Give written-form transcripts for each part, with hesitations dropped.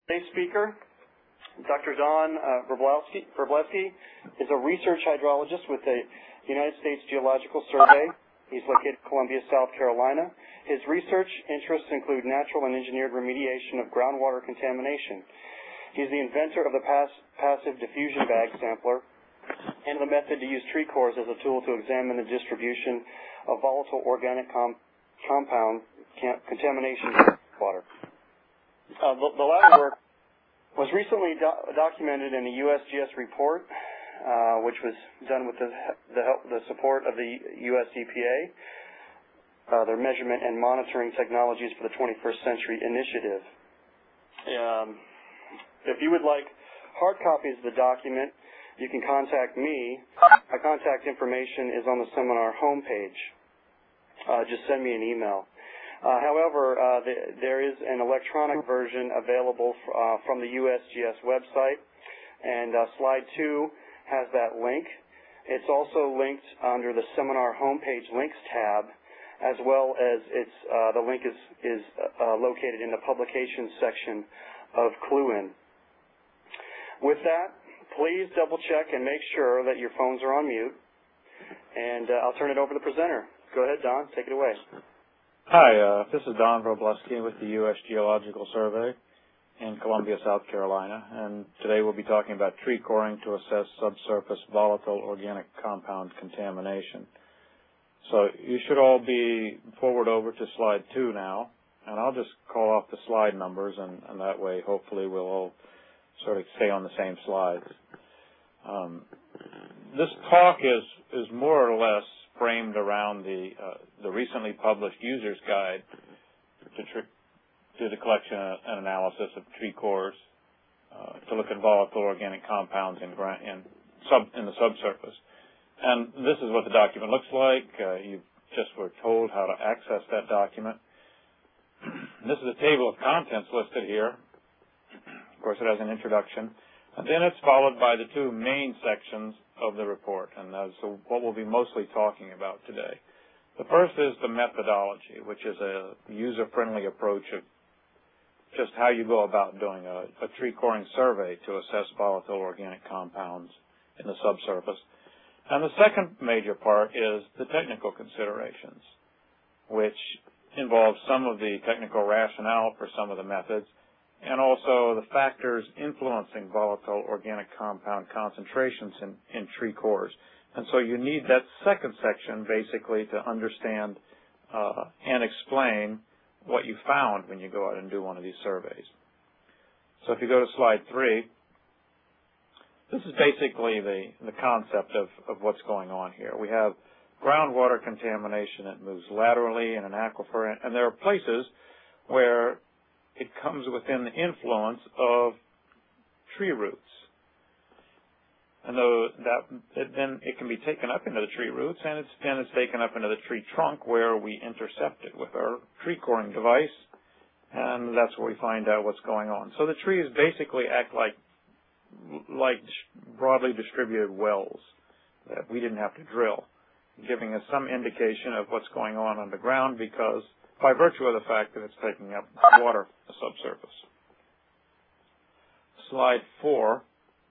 Today's speaker, Dr. Don Wroblewski, is a research hydrologist with the United States Geological Survey. He's located in Columbia, South Carolina. His research interests include natural and engineered remediation of groundwater contamination. He's the inventor of the passive diffusion bag sampler and the method to use tree cores as a tool to examine the distribution of volatile organic compound contamination in water. The latter work was recently documented in the USGS report, which was done with the support of the US EPA, their Measurement and Monitoring Technologies for the 21st Century Initiative. If you would like hard copies of the document, you can contact me. My contact information is on the seminar homepage. Just send me an email. However, there is an electronic version available from the USGS website, and slide 2 has that link. It's also linked under the seminar homepage links tab, as well as the link is located in the publications section of Cluin. With that, please double check and make sure that your phones are on mute, and I'll turn it over to the presenter. Go ahead, Don. Take it away. Hi, this is Don Wroblewski with the U.S. Geological Survey in Columbia, South Carolina, and today we'll be talking about tree coring to assess subsurface volatile organic compound contamination. So you should all be forward over to slide 2 now, and I'll just call off the slide numbers, and that way hopefully we'll all sort of stay on the same slides. This talk is more or less framed around the recently published user's guide to the collection and analysis of tree cores to look at volatile organic compounds in the subsurface. And this is what the document looks like. You just were told how to access that document. This is a table of contents listed here. Of course, it has an introduction. And then it's followed by the 2 main sections of the report, and that's what we'll be mostly talking about today. The first is the methodology, which is a user-friendly approach of just how you go about doing a tree coring survey to assess volatile organic compounds in the subsurface. And the second major part is the technical considerations, which involves some of the technical rationale for some of the methods, and also the factors influencing volatile organic compound concentrations in tree cores. And so you need that second section basically to understand and explain what you found when you go out and do one of these surveys. So if you go to slide 3, this is basically the concept of what's going on here. We have groundwater contamination that moves laterally in an aquifer, and there are places where it comes within the influence of tree roots. And then it can be taken up into the tree roots, and then it's taken up into the tree trunk where we intercept it with our tree coring device, and that's where we find out what's going on. So the trees basically act like broadly distributed wells that we didn't have to drill, giving us some indication of what's going on underground because by virtue of the fact that it's taking up water from the subsurface. Slide 4.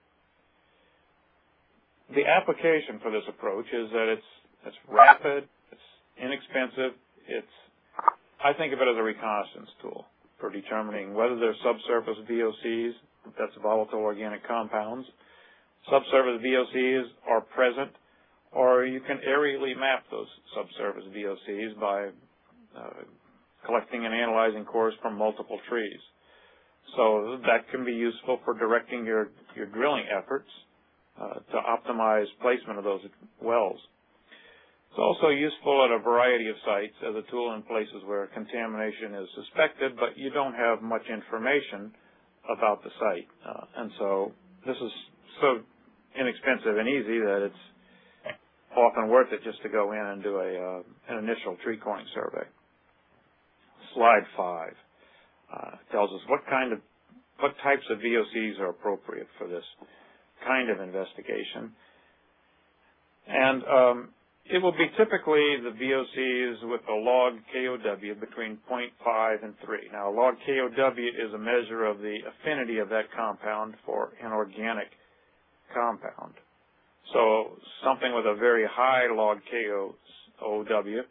The application for this approach is that it's rapid, it's inexpensive, I think of it as a reconnaissance tool for determining whether there's subsurface VOCs, that's volatile organic compounds, subsurface VOCs are present, or you can aerially map those subsurface VOCs by collecting and analyzing cores from multiple trees. So that can be useful for directing your drilling efforts to optimize placement of those wells. It's also useful at a variety of sites as a tool in places where contamination is suspected, but you don't have much information about the site. And so this is so inexpensive and easy that it's often worth it just to go in and do an initial tree coring survey. Slide 5 tells us what types of VOCs are appropriate for this kind of investigation. And It will be typically the VOCs with a log KOW between 0.5 and 3. Now, log KOW is a measure of the affinity of that compound for an organic compound. So something with a very high log KOW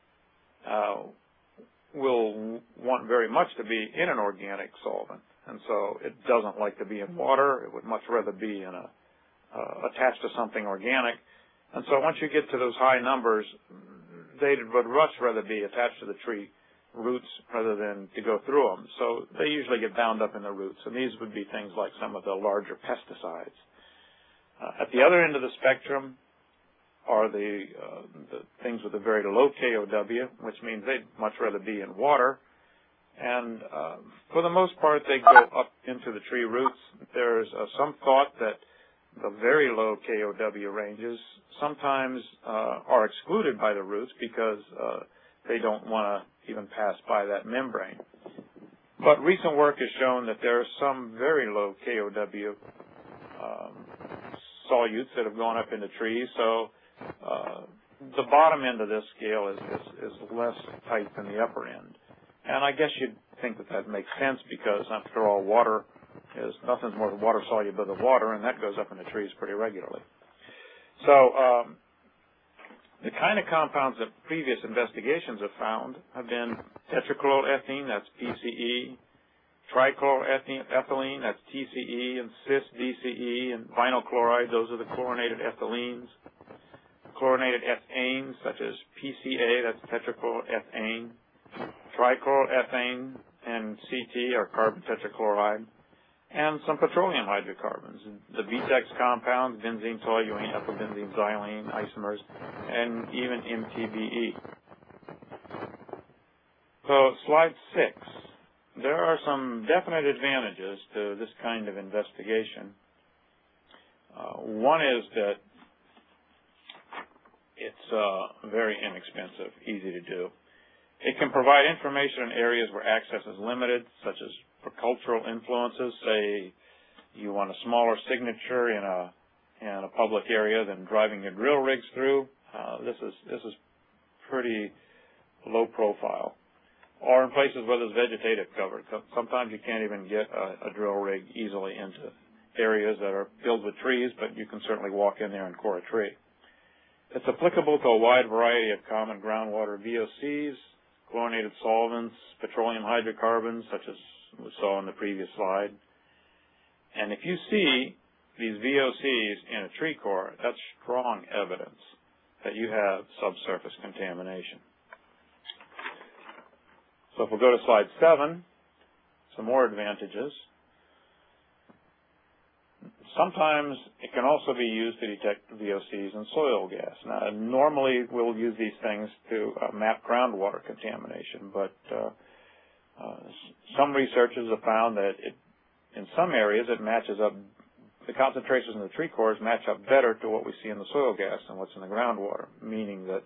will want very much to be in an organic solvent. And so it doesn't like to be in water. It would much rather be in attached to something organic. And so once you get to those high numbers, they would much rather be attached to the tree roots rather than to go through them. So they usually get bound up in the roots. And these would be things like some of the larger pesticides. At the other end of the spectrum are the things with a very low KOW, which means they'd much rather be in water. And for the most part, they go up into the tree roots. There's some thought that the very low KOW ranges sometimes are excluded by the roots because they don't want to even pass by that membrane. But recent work has shown that there are some very low KOW solutes that have gone up into trees. So the bottom end of this scale is less tight than the upper end. And I guess you'd think that that makes sense because, after all, water is nothing's more water soluble than water, and that goes up in the trees pretty regularly. So the kind of compounds that previous investigations have found have been tetrachloroethene, that's PCE, trichloroethylene, that's TCE, and cis-DCE, and vinyl chloride, those are the chlorinated ethylenes. Chlorinated ethanes, such as PCA, that's tetrachloroethane. Trichloroethane and CT are carbon tetrachloride, and some petroleum hydrocarbons, the VTEX compounds, benzene, toluene, ethylbenzene, xylene, isomers, and even MTBE. So, slide 6. There are some definite advantages to this kind of investigation. One is that it's very inexpensive, easy to do. It can provide information in areas where access is limited, such as for cultural influences. Say you want a smaller signature in a public area than driving your drill rigs through. This is pretty low profile. Or in places where there's vegetative cover. Sometimes you can't even get a drill rig easily into areas that are filled with trees, but you can certainly walk in there and core a tree. It's applicable to a wide variety of common groundwater VOCs, chlorinated solvents, petroleum hydrocarbons, such as we saw in the previous slide. And if you see these VOCs in a tree core, that's strong evidence that you have subsurface contamination. So if we'll go to slide 7, some more advantages. Sometimes it can also be used to detect VOCs in soil gas. Now, normally we'll use these things to map groundwater contamination, but some researchers have found that in some areas it matches up, the concentrations in the tree cores match up better to what we see in the soil gas than what's in the groundwater, meaning that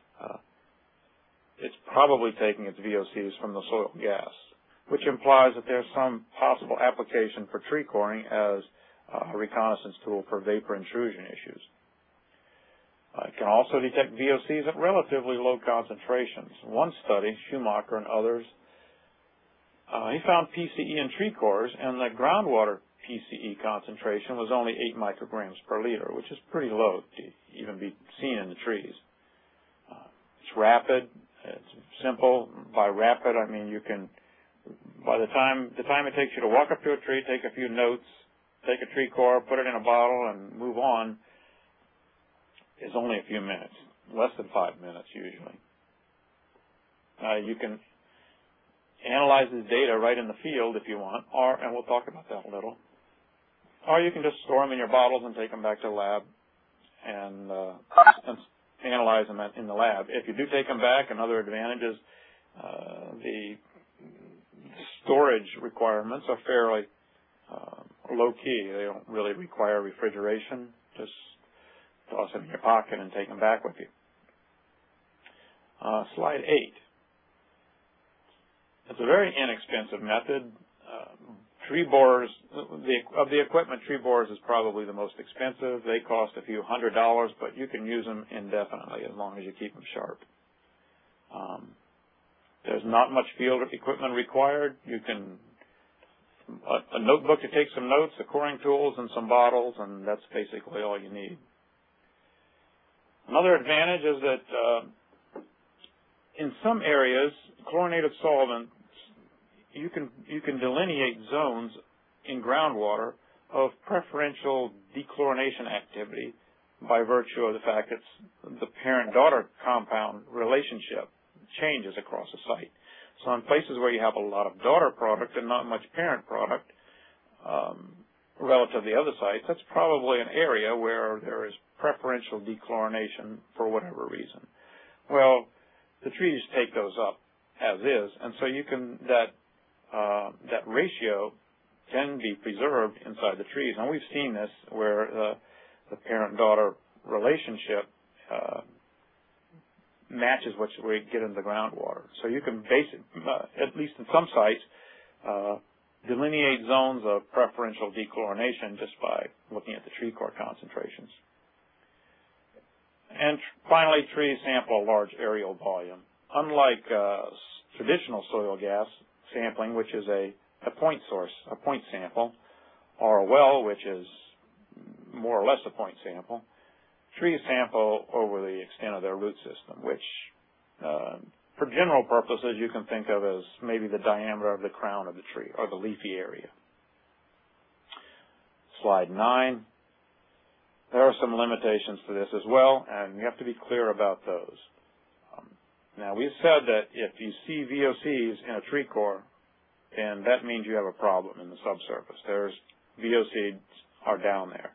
it's probably taking its VOCs from the soil gas, which implies that there's some possible application for tree coring as a reconnaissance tool for vapor intrusion issues. It can also detect VOCs at relatively low concentrations. One study, Schumacher and others, he found PCE in tree cores, and the groundwater PCE concentration was only 8 micrograms per liter, which is pretty low to even be seen in the trees. It's rapid. It's simple. By rapid, I mean you can, by the time it takes you to walk up to a tree, take a few notes, take a tree core, put it in a bottle, and move on, is only a few minutes, less than 5 minutes usually. You can analyze this data right in the field if you want, and we'll talk about that a little. Or you can just store them in your bottles and take them back to the lab and analyze them in the lab. If you do take them back, another advantage is the storage requirements are fairly low-key. They don't really require refrigeration. Just toss them in your pocket and take them back with you. Slide 8. It's a very inexpensive method. tree borers, of the equipment, tree borers is probably the most expensive. They cost a few $100s, but you can use them indefinitely as long as you keep them sharp. There's not much field equipment required. You can a notebook to take some notes, the coring tools, and some bottles, and that's basically all you need. Another advantage is that in some areas, chlorinated solvents, you can delineate zones in groundwater of preferential dechlorination activity by virtue of the fact that the parent-daughter compound relationship changes across a site. So in places where you have a lot of daughter product and not much parent product relative to the other sites, that's probably an area where there is preferential dechlorination for whatever reason. Well, the trees take those up as is, and so you can that ratio can be preserved inside the trees. And we've seen this where the parent-daughter relationship matches what we get in the groundwater. So you can at least in some sites, delineate zones of preferential dechlorination just by looking at the tree core concentrations. And finally, trees sample a large areal volume. Unlike traditional soil gas sampling, which is a point source, a point sample, or a well, which is more or less a point sample, trees sample over the extent of their root system, which for general purposes you can think of as maybe the diameter of the crown of the tree or the leafy area. Slide 9. There are some limitations to this as well, and you have to be clear about those. Now, we've said that if you see VOCs in a tree core, then that means you have a problem in the subsurface. There's VOCs are down there.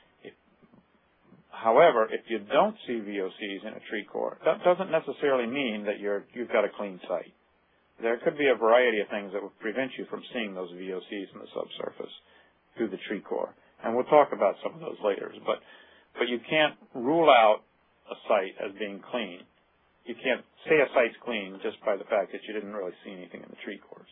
However, if you don't see VOCs in a tree core, that doesn't necessarily mean that you've got a clean site. There could be a variety of things that would prevent you from seeing those VOCs in the subsurface through the tree core. And we'll talk about some of those later. But you can't rule out a site as being clean. You can't say a site's clean just by the fact that you didn't really see anything in the tree cores.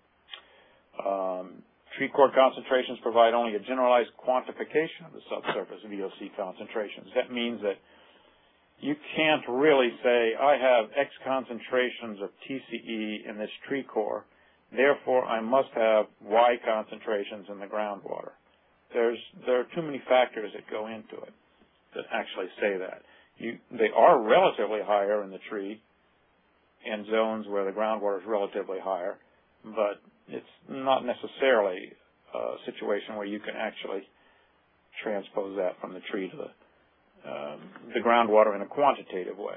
Tree core concentrations provide only a generalized quantification of the subsurface VOC concentrations. That means that you can't really say, I have X concentrations of TCE in this tree core, therefore I must have Y concentrations in the groundwater. There are too many factors that go into it that actually say that. They are relatively higher in the tree in zones where the groundwater is relatively higher, but it's not necessarily a situation where you can actually transpose that from the tree to the groundwater in a quantitative way.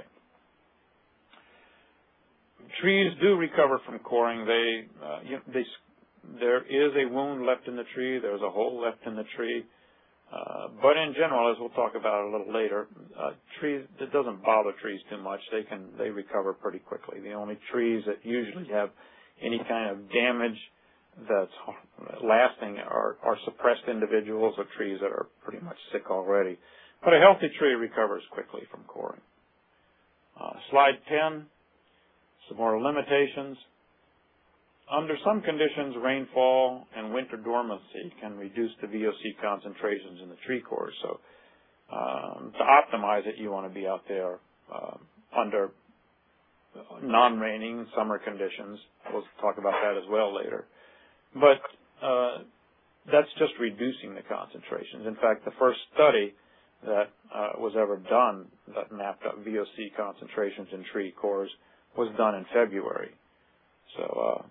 Trees do recover from coring. There is a wound left in the tree. There's a hole left in the tree. But in general, as we'll talk about a little later, trees, it doesn't bother trees too much. They recover pretty quickly. The only trees that usually have any kind of damage that's lasting are suppressed individuals or trees that are pretty much sick already. But a healthy tree recovers quickly from coring. Slide 10, some more limitations. Under some conditions, rainfall and winter dormancy can reduce the VOC concentrations in the tree cores. So to optimize it, you want to be out there under non-raining summer conditions. We'll talk about that as well later. But that's just reducing the concentrations. In fact, the first study that was ever done that mapped up VOC concentrations in tree cores was done in February. So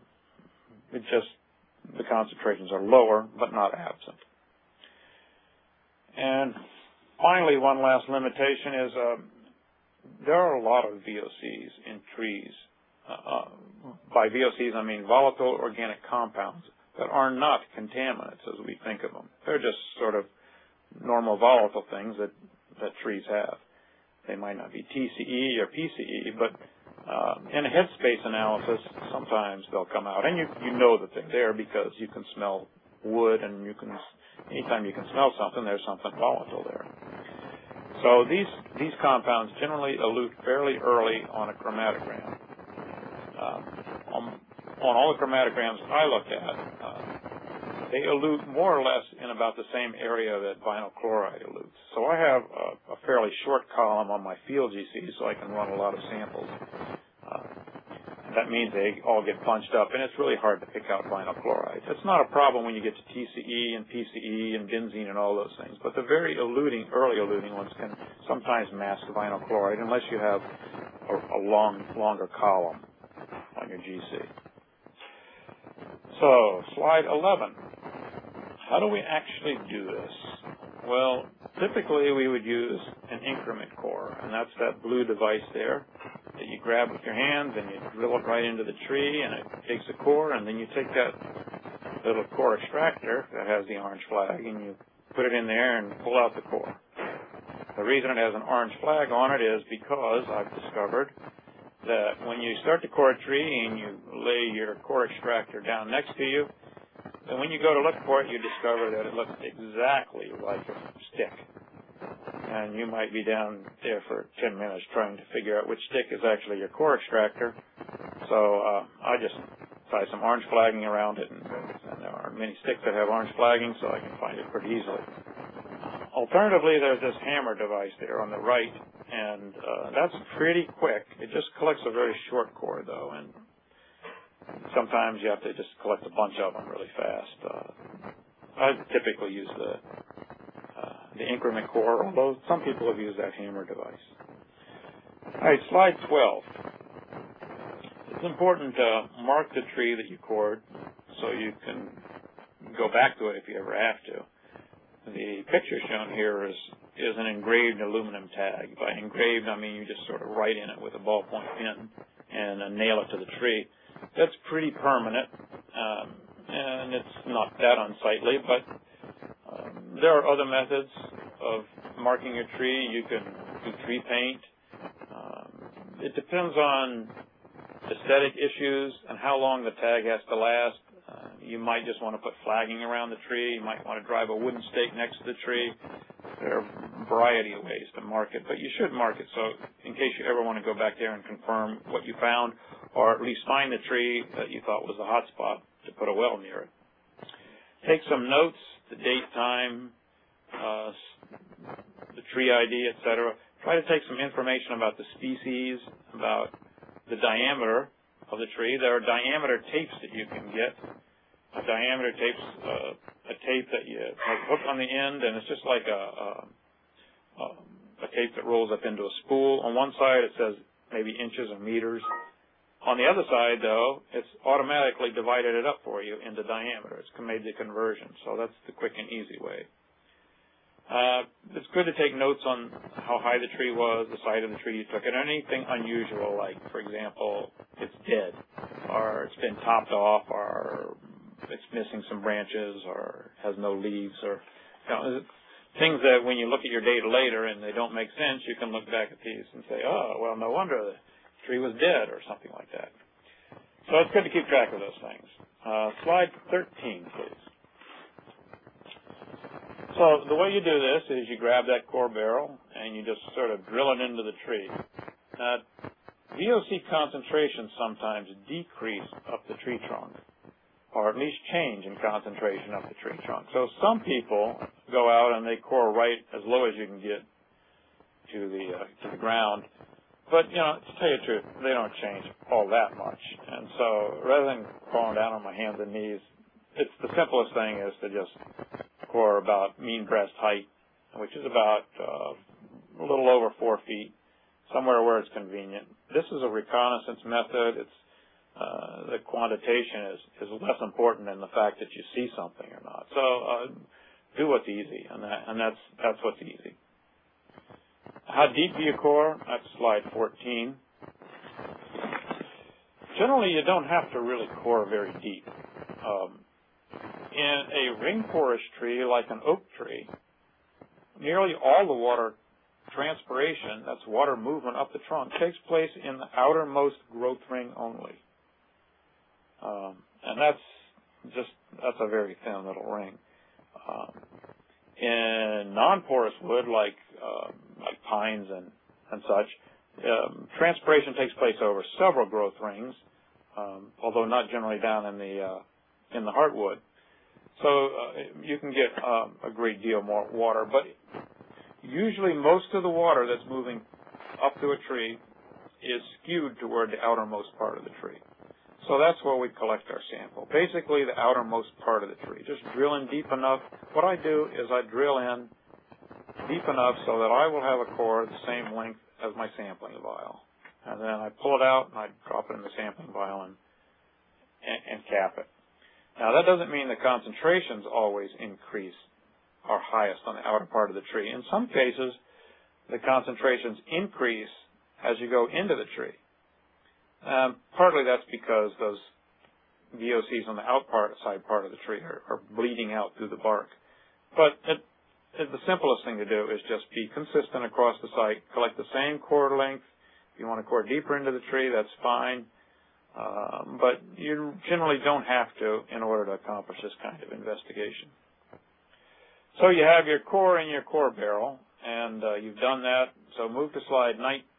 the concentrations are lower, but not absent. And finally, one last limitation is there are a lot of VOCs in trees. By VOCs, I mean volatile organic compounds that are not contaminants as we think of them. They're just sort of normal volatile things that trees have. They might not be TCE or PCE, but in a headspace analysis, sometimes they'll come out, and you know that they're there because you can smell wood, and anytime you can smell something, there's something volatile there. So these compounds generally elute fairly early on a chromatogram. On all the chromatograms I looked at, they elute more or less in about the same area that vinyl chloride elutes. So I have a fairly short column on my field GC, so I can run a lot of samples. That means they all get bunched up, and it's really hard to pick out vinyl chloride. That's not a problem when you get to TCE and PCE and benzene and all those things, but the very early eluting ones can sometimes mask vinyl chloride unless you have a longer column on your GC. So, slide 11. How do we actually do this? Well, typically we would use an increment core, and that's that blue device there that you grab with your hands and you drill it right into the tree, and it takes a core, and then you take that little core extractor that has the orange flag and you put it in there and pull out the core. The reason it has an orange flag on it is because I've discovered that when you start to core a tree and you lay your core extractor down next to you, and when you go to look for it, you discover that it looks exactly like a stick. And you might be down there for 10 minutes trying to figure out which stick is actually your core extractor. So I just tie some orange flagging around it, and there are many sticks that have orange flagging, so I can find it pretty easily. Alternatively, there's this hammer device there on the right, and that's pretty quick. It just collects a very short core, though, and sometimes you have to just collect a bunch of them really fast. I typically use the increment core, although some people have used that hammer device. All right, slide 12. It's important to mark the tree that you cored so you can go back to it if you ever have to. The picture shown here is an engraved aluminum tag. By engraved, I mean you just sort of write in it with a ballpoint pen and nail it to the tree. That's pretty permanent, and it's not that unsightly, but there are other methods of marking your tree. You can do tree paint. It depends on aesthetic issues and how long the tag has to last. You might just want to put flagging around the tree. You might want to drive a wooden stake next to the tree. There are a variety of ways to mark it, but you should mark it so in case you ever want to go back there and confirm what you found, or at least find the tree that you thought was the hot spot to put a well near it. Take some notes, the date, time, the tree ID, etc. Try to take some information about the species, about the diameter of the tree. There are diameter tapes that you can get. A diameter tape's a tape that you have a hook on the end, and it's just like a tape that rolls up into a spool. On one side it says maybe inches or meters. On the other side, though, it's automatically divided it up for you into diameter. It's made the conversion, so that's the quick and easy way. It's good to take notes on how high the tree was, the side of the tree you took, and anything unusual, like, for example, it's dead, or it's been topped off, or it's missing some branches, or has no leaves, or things that when you look at your data later and they don't make sense, you can look back at these and say, oh, well, no wonder the tree was dead, or something like that. So it's good to keep track of those things. Slide 13, please. So the way you do this is you grab that core barrel and you just sort of drill it into the tree. VOC concentrations sometimes decrease up the tree trunk, or at least change in concentration up the tree trunk. So some people go out and they core right as low as you can get to the ground. But, you know, to tell you the truth, they don't change all that much. And so rather than crawling down on my hands and knees, it's the simplest thing is to just core about mean breast height, which is about a little over 4 feet, somewhere where it's convenient. This is a reconnaissance method. It's the quantitation is less important than the fact that you see something or not. So do what's easy, and that's what's easy. How deep do you core? That's slide 14. Generally, you don't have to really core very deep. In a ring porous tree like an oak tree, nearly all the water transpiration, that's water movement up the trunk, takes place in the outermost growth ring only. And that's a very thin little ring. In non-porous wood like pines and such, transpiration takes place over several growth rings, although not generally down in the heartwood. So you can get a great deal more water, but usually most of the water that's moving up to a tree is skewed toward the outermost part of the tree. So that's where we collect our sample. Basically, the outermost part of the tree. Just drill in deep enough. What I do is I drill in deep enough so that I will have a core the same length as my sampling vial. And then I pull it out and I drop it in the sampling vial and cap it. Now, that doesn't mean the concentrations always increase are highest on the outer part of the tree. In some cases, the concentrations increase as you go into the tree. Partly that's because those VOCs on the outside part of the tree are bleeding out through the bark. But the simplest thing to do is just be consistent across the site, collect the same core length. If you want to core deeper into the tree, that's fine. But you generally don't have to in order to accomplish this kind of investigation. So you have your core in your core barrel, and you've done that. So move to slide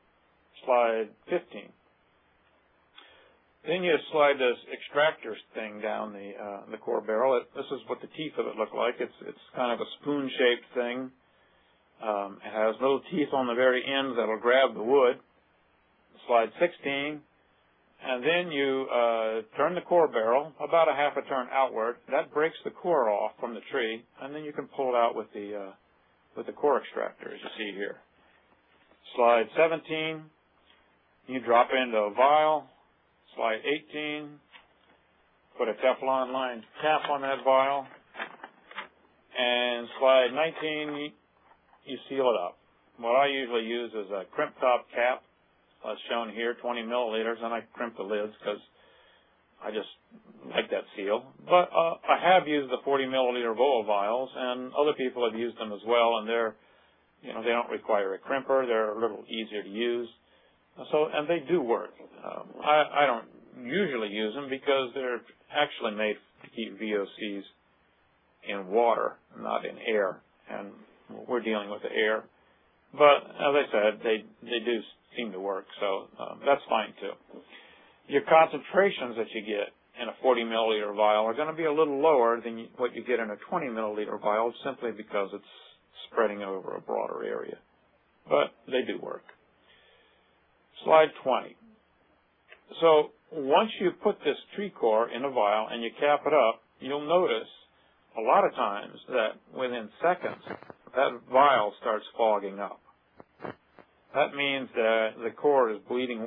15. Then you slide this extractor thing down the core barrel. This is what the teeth of it look like. It's kind of a spoon-shaped thing. It has little teeth on the very ends that'll grab the wood. Slide 16. And then you turn the core barrel about a half a turn outward. That breaks the core off from the tree, and then you can pull it out with the core extractor, as you see here. Slide 17, you drop into a vial. Slide 18, put a Teflon lined cap on that vial. And slide 19, you seal it up. What I usually use is a crimp top cap. As shown here, 20 milliliters, and I crimp the lids because I just like that seal. But I have used the 40 milliliter Voa vials, and other people have used them as well, and they don't require a crimper. They're a little easier to use. And they do work. I don't usually use them because they're actually made to keep VOCs in water, not in air, and we're dealing with the air. But as I said, they do seem to work, so that's fine too. Your concentrations that you get in a 40 milliliter vial are going to be a little lower than what you get in a 20 milliliter vial simply because it's spreading over a broader area. But they do work. Slide 20. So once you put this tree core in a vial and you cap it up, you'll notice a lot of times that within seconds that vial starts fogging up. That means that the core is bleeding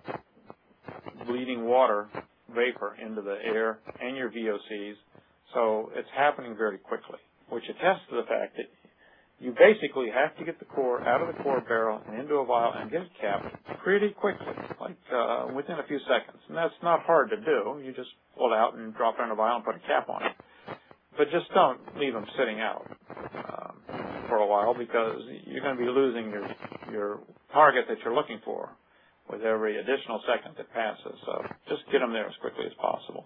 water vapor into the air and your VOCs, so it's happening very quickly, which attests to the fact that you basically have to get the core out of the core barrel and into a vial and get it capped pretty quickly, like within a few seconds. And that's not hard to do. You just pull it out and drop it in a vial and put a cap on it. But just don't leave them sitting out for a while because you're going to be losing your target that you're looking for with every additional second that passes. So just get them there as quickly as possible.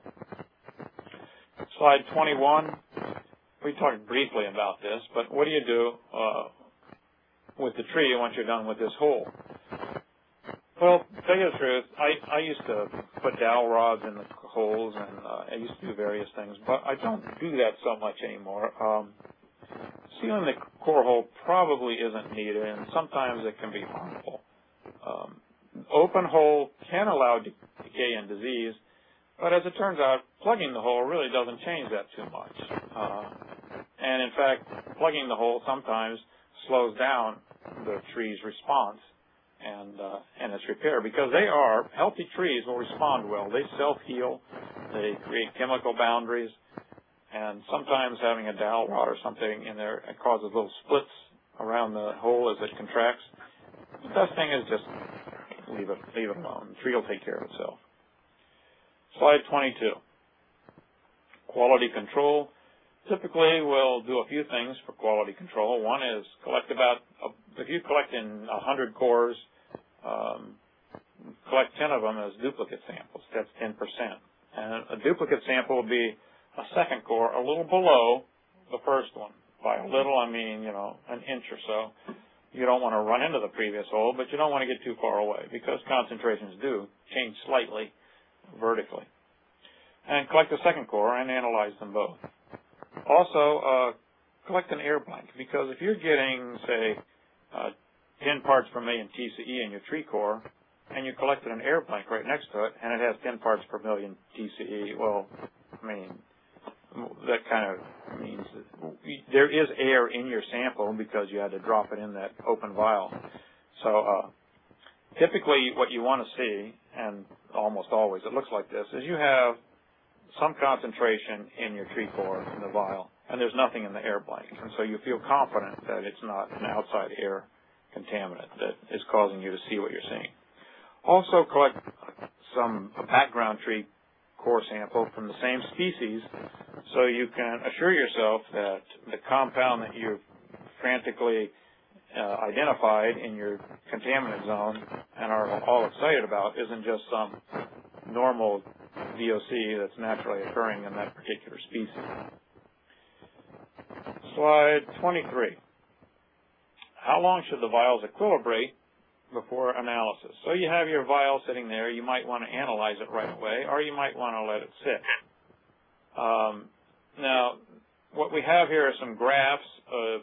Slide 21. We talked briefly about this, but what do you do with the tree once you're done with this hole? Well, to tell you the truth, I used to put dowel rods in the holes, and I used to do various things, but I don't do that so much anymore. Sealing the core hole probably isn't needed, and sometimes it can be harmful. Open hole can allow decay and disease, but as it turns out, plugging the hole really doesn't change that too much. And in fact, plugging the hole sometimes slows down the tree's response and its repair because healthy trees will respond well. They self-heal, they create chemical boundaries, and sometimes having a dowel rod or something in there it causes little splits around the hole as it contracts. The best thing is just leave it alone. The tree will take care of itself. Slide 22. Quality control. Typically, we'll do a few things for quality control. One is if you collect in 100 cores, collect 10 of them as duplicate samples. That's 10%. And a duplicate sample will be a second core a little below the first one. By a little, I mean, an inch or so. You don't want to run into the previous hole, but you don't want to get too far away because concentrations do change slightly vertically. And collect the second core and analyze them both. Also, collect an air blank, because if you're getting, say, 10 parts per million TCE in your tree core, and you collected an air blank right next to it, and it has 10 parts per million TCE, well, I mean, that kind of means that there is air in your sample because you had to drop it in that open vial. So typically what you want to see, and almost always it looks like this, is you have some concentration in your tree core in the vial, and there's nothing in the air blank. And so you feel confident that it's not an outside air contaminant that is causing you to see what you're seeing. Also collect a background tree core sample from the same species so you can assure yourself that the compound that you've frantically identified in your contaminant zone and are all excited about isn't just some normal VOC that's naturally occurring in that particular species. Slide 23. How long should the vials equilibrate before analysis? So you have your vial sitting there. You might want to analyze it right away, or you might want to let it sit. Now, what we have here are some graphs of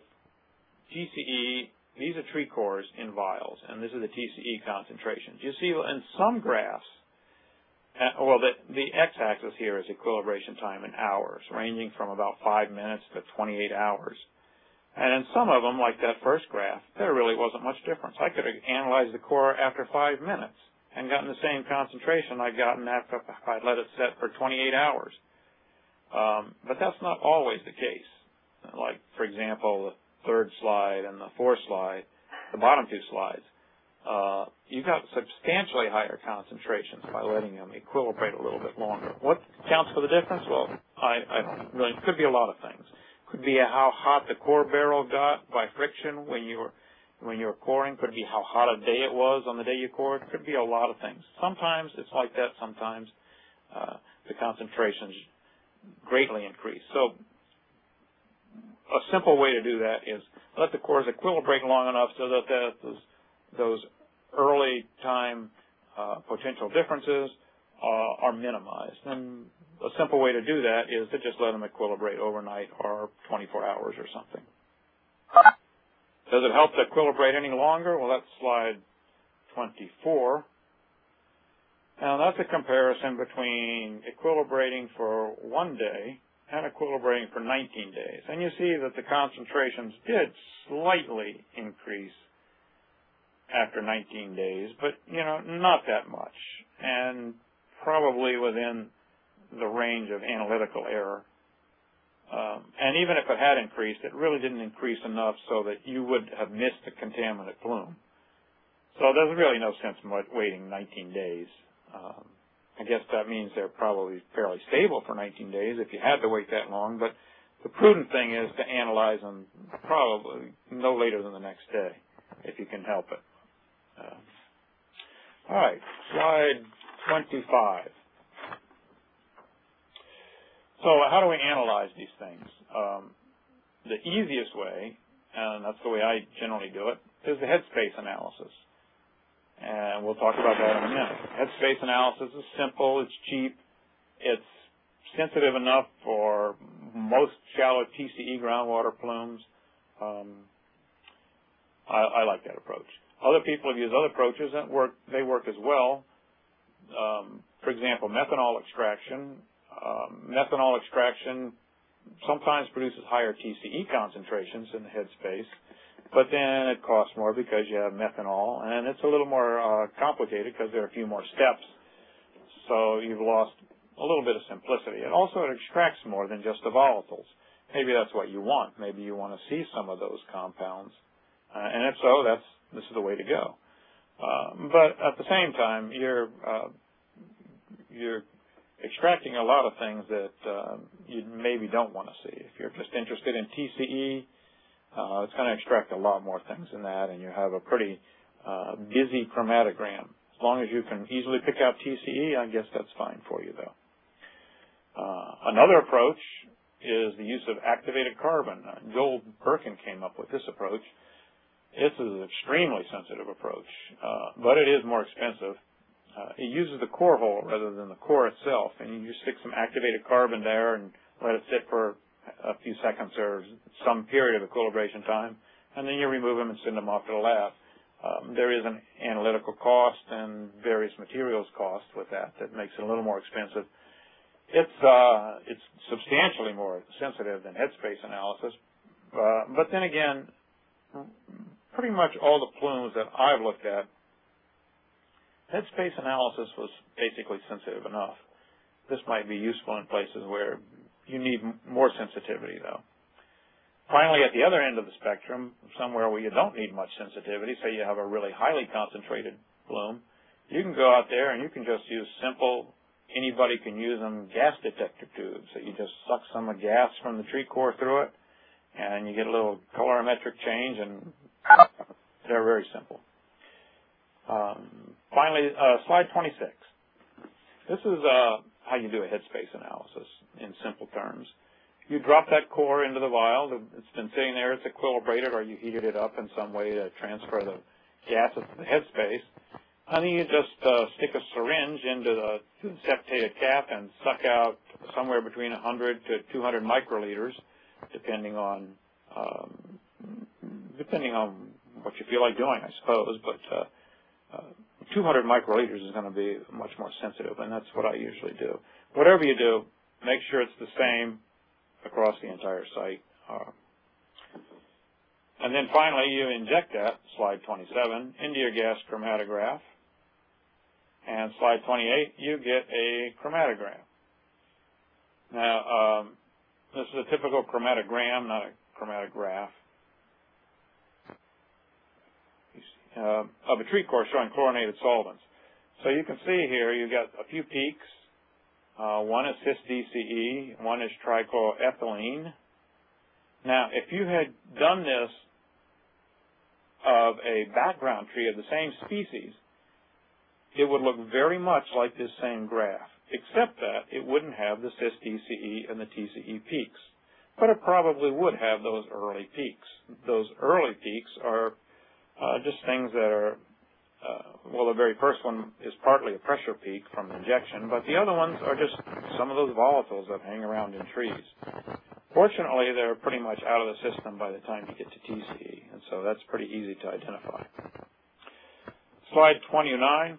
TCE. These are tree cores in vials, and this is the TCE concentrations. You see in some graphs, well, the x-axis here is equilibration time in hours, ranging from about 5 minutes to 28 hours. And in some of them, like that first graph, there really wasn't much difference. I could have analyzed the core after 5 minutes and gotten the same concentration I'd gotten after if I'd let it set for 28 hours. But that's not always the case. Like, for example, the third slide and the fourth slide, the bottom two slides, you got substantially higher concentrations by letting them equilibrate a little bit longer. What counts for the difference? Well, I don't really. It could be a lot of things. Could be how hot the core barrel got by friction when you were coring. Could be how hot a day it was on the day you cored. Could be a lot of things. Sometimes it's like that. Sometimes the concentrations greatly increase. So a simple way to do that is let the cores equilibrate long enough so that those early time potential differences are minimized. And a simple way to do that is to just let them equilibrate overnight or 24 hours or something. Does it help to equilibrate any longer? Well, that's slide 24. Now, that's a comparison between equilibrating for 1 day and equilibrating for 19 days. And you see that the concentrations did slightly increase after 19 days, but, not that much, and probably within the range of analytical error. And even if it had increased, it really didn't increase enough so that you would have missed the contaminant plume. So there's really no sense in waiting 19 days. I guess that means they're probably fairly stable for 19 days if you had to wait that long, but the prudent thing is to analyze them probably no later than the next day, if you can help it. All right, slide 25. So how do we analyze these things? The easiest way, and that's the way I generally do it, is the headspace analysis. And we'll talk about that in a minute. Headspace analysis is simple, it's cheap, it's sensitive enough for most shallow TCE groundwater plumes. I like that approach. Other people have used other approaches that they work as well. For example, methanol extraction. Methanol extraction sometimes produces higher TCE concentrations in the headspace, but then it costs more because you have methanol, and it's a little more complicated because there are a few more steps, so you've lost a little bit of simplicity. And also it extracts more than just the volatiles. Maybe that's what you want. Maybe you want to see some of those compounds, and if so, this is the way to go. But at the same time, you're extracting a lot of things that you maybe don't want to see. If you're just interested in TCE, it's going to extract a lot more things than that, and you have a pretty busy chromatogram. As long as you can easily pick out TCE, I guess that's fine for you, though. Another approach is the use of activated carbon. Joel Birkin came up with this approach. This is an extremely sensitive approach, but it is more expensive. It uses the core hole rather than the core itself, and you just stick some activated carbon there and let it sit for a few seconds or some period of equilibration time, and then you remove them and send them off to the lab. There is an analytical cost and various materials cost with that makes it a little more expensive. It's substantially more sensitive than headspace analysis, but then again, pretty much all the plumes that I've looked at, headspace analysis was basically sensitive enough. This might be useful in places where you need more sensitivity, though. Finally, at the other end of the spectrum, somewhere where you don't need much sensitivity, say you have a really highly concentrated plume, you can go out there and you can just use simple, anybody can use them, gas detector tubes. So you just suck some of gas from the tree core through it, and you get a little colorimetric change, and they're very simple. Finally, slide 26. This is how you do a headspace analysis in simple terms. You drop that core into the vial. It's been sitting there. It's equilibrated, or you heated it up in some way to transfer the gases to the headspace. And then you just stick a syringe into the septated cap and suck out somewhere between 100 to 200 microliters, depending on what you feel like doing, I suppose. But 200 microliters is going to be much more sensitive, and that's what I usually do. Whatever you do, make sure it's the same across the entire site. And then finally, you inject that, slide 27, into your gas chromatograph. And slide 28, you get a chromatogram. Now, this is a typical chromatogram, not a chromatograph, of a tree core showing chlorinated solvents. So you can see here you've got a few peaks. One is cis-DCE, one is trichloroethylene. Now, if you had done this of a background tree of the same species, it would look very much like this same graph, except that it wouldn't have the cis-DCE and the TCE peaks. But it probably would have those early peaks. Those early peaks are just things that are, well, the very first one is partly a pressure peak from the injection, but the other ones are just some of those volatiles that hang around in trees. Fortunately, they're pretty much out of the system by the time you get to TCE, and so that's pretty easy to identify. Slide 29.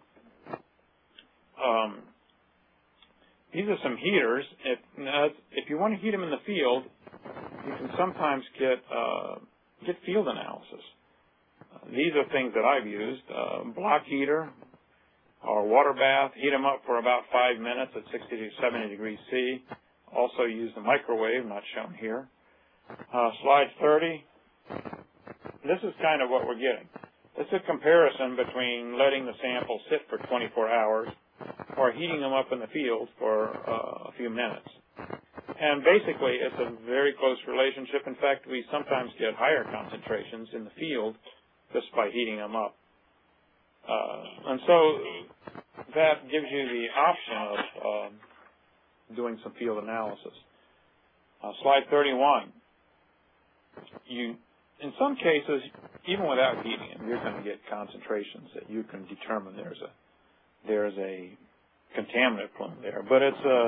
These are some heaters. If you want to heat them in the field, you can sometimes get field analysis. These are things that I've used. Block heater or water bath, heat them up for about 5 minutes at 60 to 70 degrees C. Also use the microwave, not shown here. Slide 30. This is kind of what we're getting. It's a comparison between letting the sample sit for 24 hours or heating them up in the field for a few minutes. And basically, it's a very close relationship. In fact, we sometimes get higher concentrations in the field just by heating them up. And so that gives you the option of doing some field analysis. Slide 31. In some cases, even without heating them, you're going to get concentrations that you can determine there's a contaminant plume there. But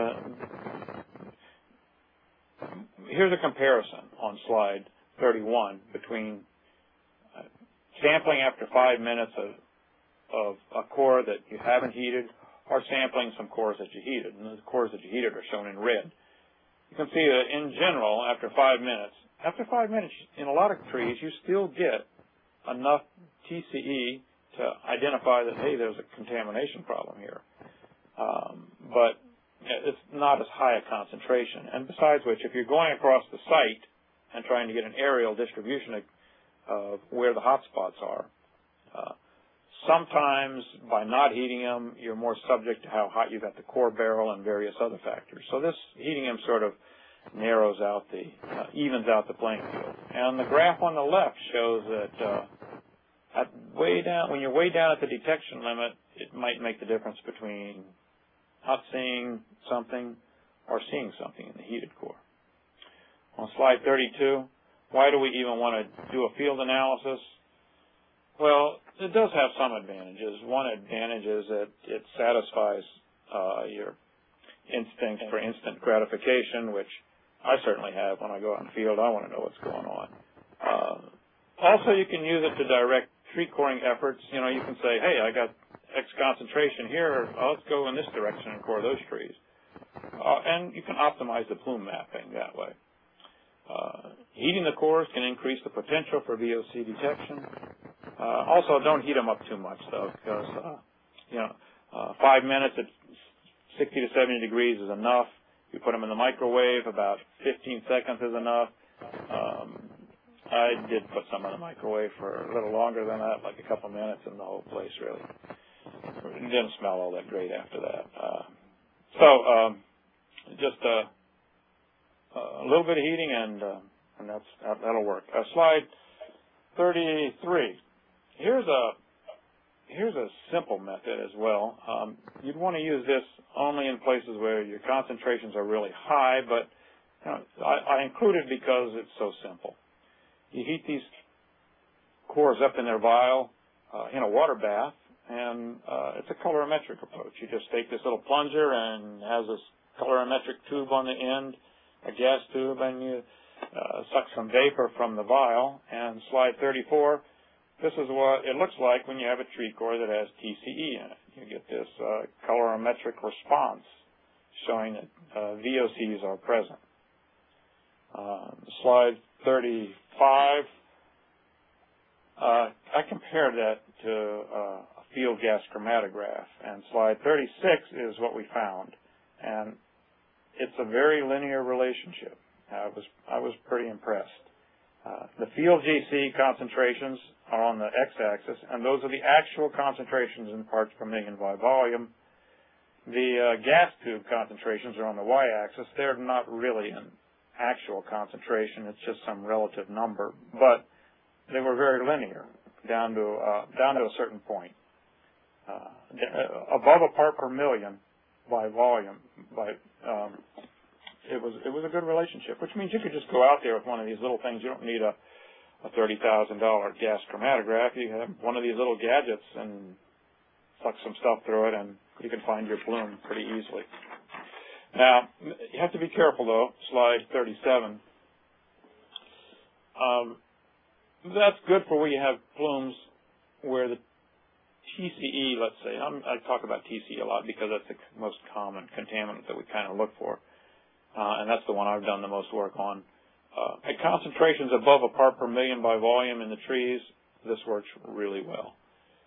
here's a comparison on slide 31 between sampling after 5 minutes of a core that you haven't heated or sampling some cores that you heated. And the cores that you heated are shown in red. You can see that in general, after 5 minutes, in a lot of trees, you still get enough TCE to identify that, hey, there's a contamination problem here. But it's not as high a concentration. And besides which, if you're going across the site and trying to get an aerial distribution of where the hot spots are, sometimes by not heating them, you're more subject to how hot you got the core barrel and various other factors. So this heating them sort of narrows out evens out the playing field. And the graph on the left shows that when you're way down at the detection limit, it might make the difference between not seeing something or seeing something in the heated core. On slide 32, why do we even want to do a field analysis? Well, it does have some advantages. One advantage is that it satisfies your instinct for instant gratification, which I certainly have when I go out in the field. I want to know what's going on. Also, you can use it to direct tree coring efforts. You know, you can say, hey, I got X concentration here. Let's go in this direction and core those trees. And you can optimize the plume mapping that way. Heating the cores can increase the potential for VOC detection. Also, don't heat them up too much, though, because, 5 minutes at 60 to 70 degrees is enough. You put them in the microwave, about 15 seconds is enough. I did put some in the microwave for a little longer than that, like a couple minutes, and the whole place really it didn't smell all that great after that. Just a little bit of heating, and that'll work. Slide 33. Here's a simple method as well. You'd want to use this only in places where your concentrations are really high, but I include it because it's so simple. You heat these cores up in their vial in a water bath, and it's a colorimetric approach. You just take this little plunger and has this colorimetric tube on the end, a gas tube, and you suck some vapor from the vial. And slide 34, this is what it looks like when you have a tree core that has TCE in it. You get this colorimetric response showing that VOCs are present. Slide 35, I compared that to a field gas chromatograph, and slide 36 is what we found, and it's a very linear relationship. I was pretty impressed. The field GC concentrations are on the x-axis, and those are the actual concentrations in parts per million by volume. The gas tube concentrations are on the y-axis. They're not really an actual concentration. It's just some relative number, but they were very linear down to a certain point. Above a part per million by volume, it was a good relationship, which means you could just go out there with one of these little things. You don't need a $30,000 gas chromatograph. You have one of these little gadgets and suck some stuff through it, and you can find your plume pretty easily. Now, you have to be careful, though. Slide 37. That's good for where you have plumes where the TCE, let's say, I talk about TCE a lot because that's the most common contaminant that we kind of look for, and that's the one I've done the most work on. At concentrations above a part per million by volume in the trees, this works really well.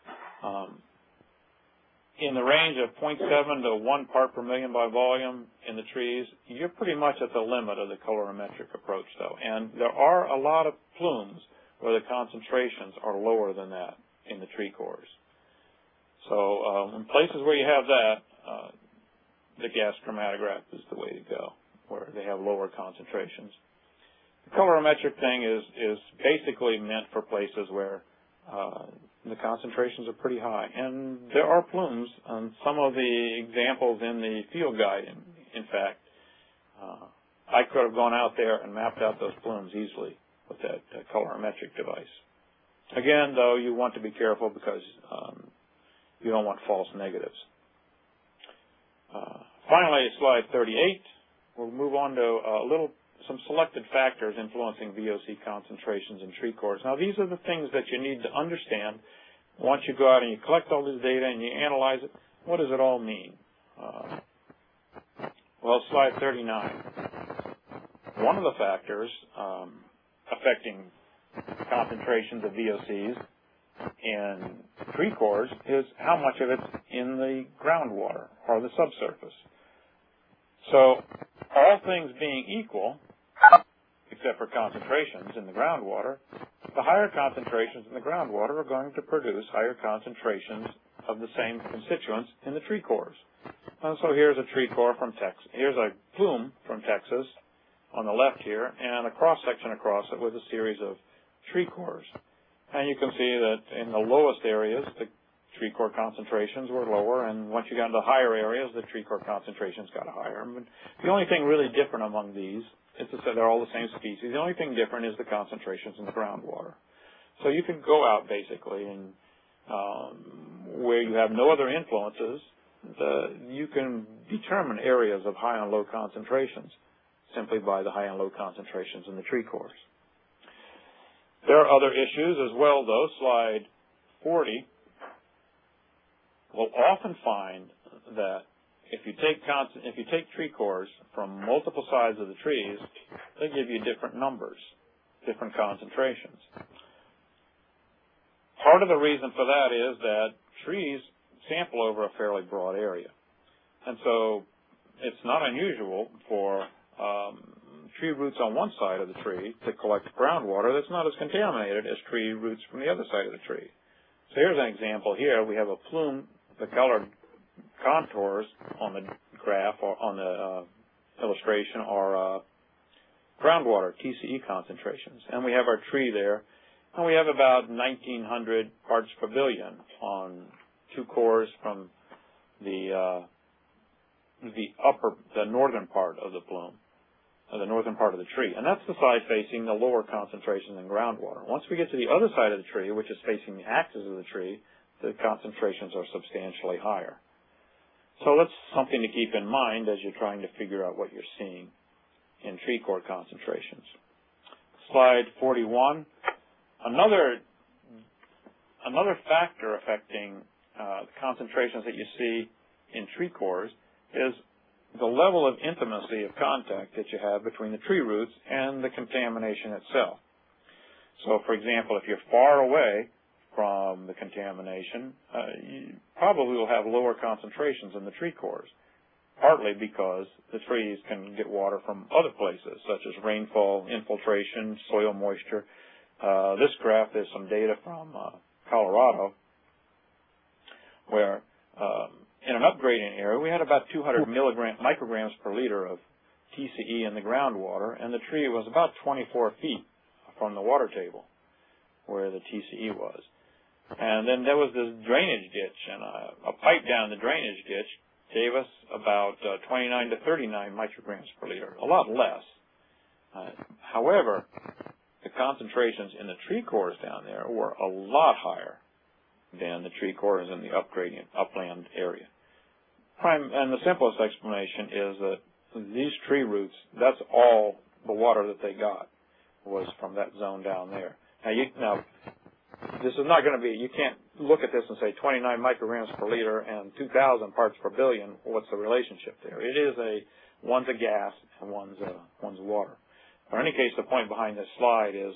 In the range of 0.7 to 1 part per million by volume in the trees, you're pretty much at the limit of the colorimetric approach, though. And there are a lot of plumes where the concentrations are lower than that in the tree cores. So in places where you have that, the gas chromatograph is the way to go, where they have lower concentrations. The colorimetric thing is basically meant for places where the concentrations are pretty high. And there are plumes on some of the examples in the field guide, in fact. I could have gone out there and mapped out those plumes easily with that colorimetric device. Again, though, you want to be careful because you don't want false negatives. Finally, slide 38. We'll move on to some selected factors influencing VOC concentrations in tree cores. Now, these are the things that you need to understand once you go out and you collect all this data and you analyze it. What does it all mean? Well, slide 39. One of the factors affecting concentrations of VOCs in tree cores is how much of it's in the groundwater or the subsurface. So, all things being equal, except for concentrations in the groundwater, the higher concentrations in the groundwater are going to produce higher concentrations of the same constituents in the tree cores. And so here's a tree core from Texas. Here's a plume from Texas on the left here, and a cross-section across it with a series of tree cores. And you can see that in the lowest areas, the tree core concentrations were lower, and once you got into higher areas, the tree core concentrations got higher. But the only thing really different among these is that they're all the same species. The only thing different is the concentrations in the groundwater. So you can go out basically and where you have no other influences, you can determine areas of high and low concentrations. simply by the high and low concentrations in the tree cores. There are other issues as well, though. Slide 40. We'll often find that if you take tree cores from multiple sides of the trees, they give you different numbers, different concentrations. Part of the reason for that is that trees sample over a fairly broad area. And so it's not unusual for tree roots on one side of the tree to collect groundwater that's not as contaminated as tree roots from the other side of the tree. So here's an example here. We have a plume, the colored contours on the graph or on the illustration are groundwater, TCE concentrations. And we have our tree there, and we have about 1,900 parts per billion on two cores from the northern part of the plume, the northern part of the tree. And that's the side facing the lower concentration in groundwater. Once we get to the other side of the tree, which is facing the axis of the tree, the concentrations are substantially higher. So that's something to keep in mind as you're trying to figure out what you're seeing in tree core concentrations. Slide 41. Another factor affecting the concentrations that you see in tree cores is the level of intimacy of contact that you have between the tree roots and the contamination itself. So, for example, if you're far away from the contamination, you probably will have lower concentrations in the tree cores, partly because the trees can get water from other places, such as rainfall, infiltration, soil moisture. This graph is some data from Colorado, where in an upgrading area, we had about 200 micrograms per liter of TCE in the groundwater, and the tree was about 24 feet from the water table where the TCE was. And then there was this drainage ditch, and a pipe down the drainage ditch gave us about 29 to 39 micrograms per liter, a lot less. However, the concentrations in the tree cores down there were a lot higher than the tree cores in the upland area. And the simplest explanation is that these tree roots, that's all the water that they got was from that zone down there. Now, this is not going to be, you can't look at this and say 29 micrograms per liter and 2,000 parts per billion. What's the relationship there? It is one's a gas and one's water. In any case, the point behind this slide is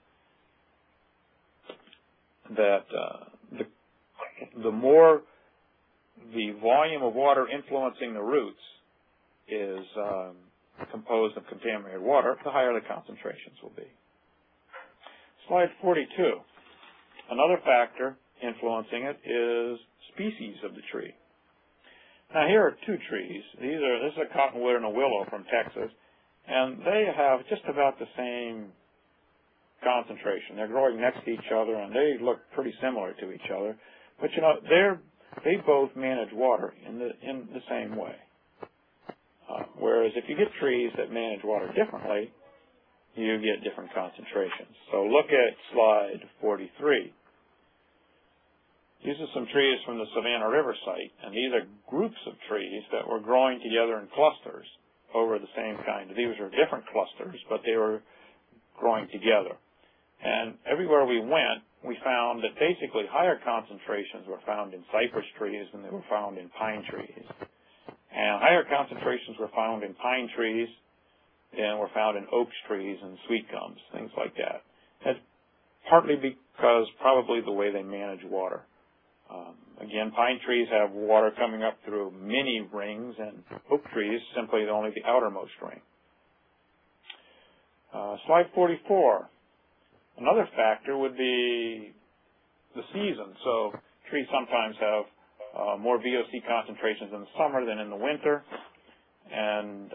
that the more the volume of water influencing the roots is composed of contaminated water, the higher the concentrations will be. Slide 42. Another factor influencing it is species of the tree. Now here are two trees. This is a cottonwood and a willow from Texas, and they have just about the same concentration. They're growing next to each other, and they look pretty similar to each other. But you know, they both manage water in the same way. Whereas if you get trees that manage water differently, you get different concentrations. So look at slide 43. These are some trees from the Savannah River site, and these are groups of trees that were growing together in clusters over the same kind. These were different clusters, but they were growing together. And everywhere we went, we found that basically higher concentrations were found in cypress trees than they were found in pine trees. And higher concentrations were found in pine trees than were found in oak trees and sweet gums, things like that. That's partly because probably the way they manage water. Again, pine trees have water coming up through many rings, and oak trees simply only the outermost ring. Slide 44. Another factor would be the season. So trees sometimes have more VOC concentrations in the summer than in the winter, and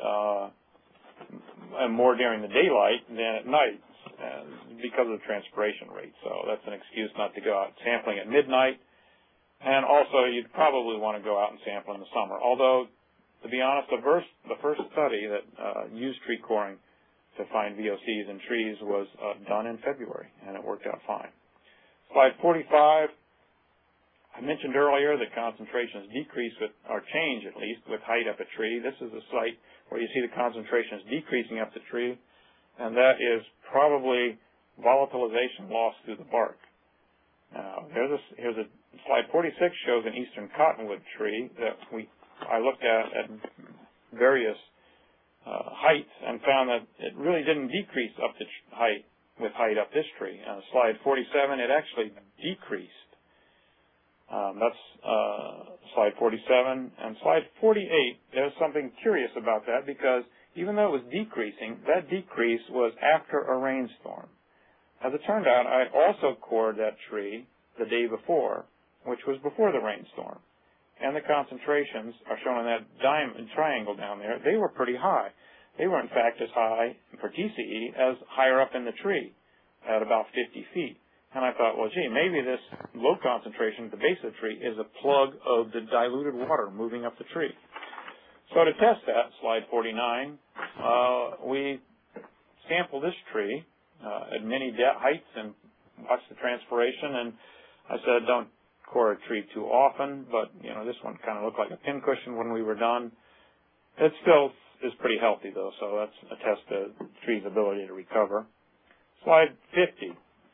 more during the daylight than at night, because of the transpiration rate. So that's an excuse not to go out sampling at midnight. And also, you'd probably want to go out and sample in the summer. Although, to be honest, the first study that used tree coring to find VOCs in trees was done in February, and it worked out fine. Slide 45. I mentioned earlier that concentrations decrease with, or change at least, with height up a tree. This is a site where you see the concentrations decreasing up the tree, and that is probably volatilization loss through the bark. Now, here's a slide 46 shows an eastern cottonwood tree that I looked at various heights and found that it really didn't decrease up the height up this tree. Slide 47, it actually decreased. That's slide 47. And slide 48, there's something curious about that, because even though it was decreasing, that decrease was after a rainstorm. As it turned out, I also cored that tree the day before, which was before the rainstorm. And the concentrations are shown in that diamond triangle down there. They were pretty high. They were, in fact, as high for TCE as higher up in the tree at about 50 feet. And I thought, well, gee, maybe this low concentration at the base of the tree is a plug of the diluted water moving up the tree. So to test that, slide 49, we sampled this tree at many heights and watched the transpiration. And I said, don't core a tree too often, but this one kind of looked like a pincushion when we were done. It still is pretty healthy, though, so that's a test of the tree's ability to recover. Slide 50.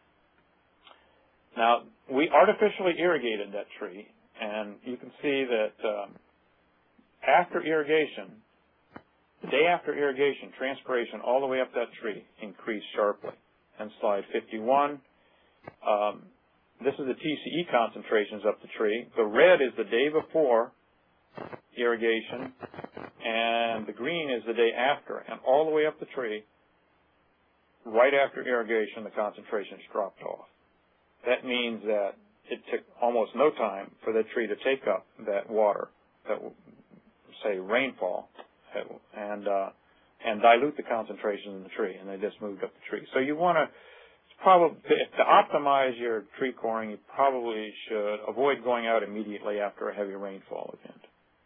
Now, we artificially irrigated that tree, and you can see that after irrigation, the day after irrigation, transpiration all the way up that tree increased sharply. And slide 51, this is the TCE concentrations up the tree. The red is the day before irrigation, and the green is the day after. And all the way up the tree, right after irrigation, the concentrations dropped off. That means that it took almost no time for the tree to take up that water, that say rainfall, and dilute the concentration in the tree, and they just moved up the tree. So you want to to optimize your tree coring, you probably should avoid going out immediately after a heavy rainfall event.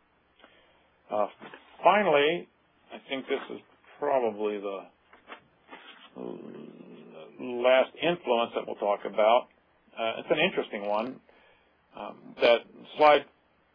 Finally, I think this is probably the last influence that we'll talk about. It's an interesting one. That slide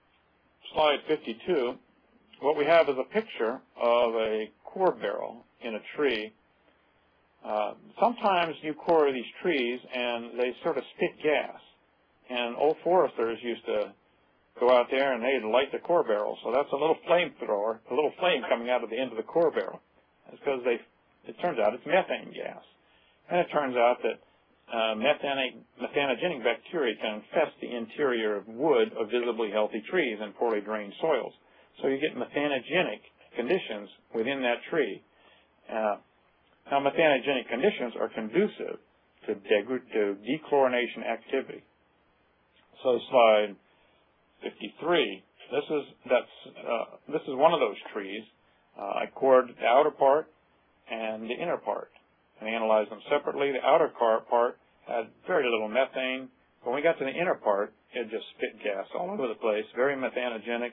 52, what we have is a picture of a core barrel in a tree. Sometimes you core these trees and they sort of spit gas. And old foresters used to go out there and they'd light the core barrel. So that's a little flamethrower, a little flame coming out of the end of the core barrel. It's because it turns out it's methane gas. And it turns out that methanogenic bacteria can infest the interior of wood of visibly healthy trees and poorly drained soils. So you get methanogenic conditions within that tree. Now, methanogenic conditions are conducive to dechlorination activity. So slide 53, this is one of those trees. I cored the outer part and the inner part and analyzed them separately. The outer part had very little methane. When we got to the inner part, it just spit gas all over the place, very methanogenic.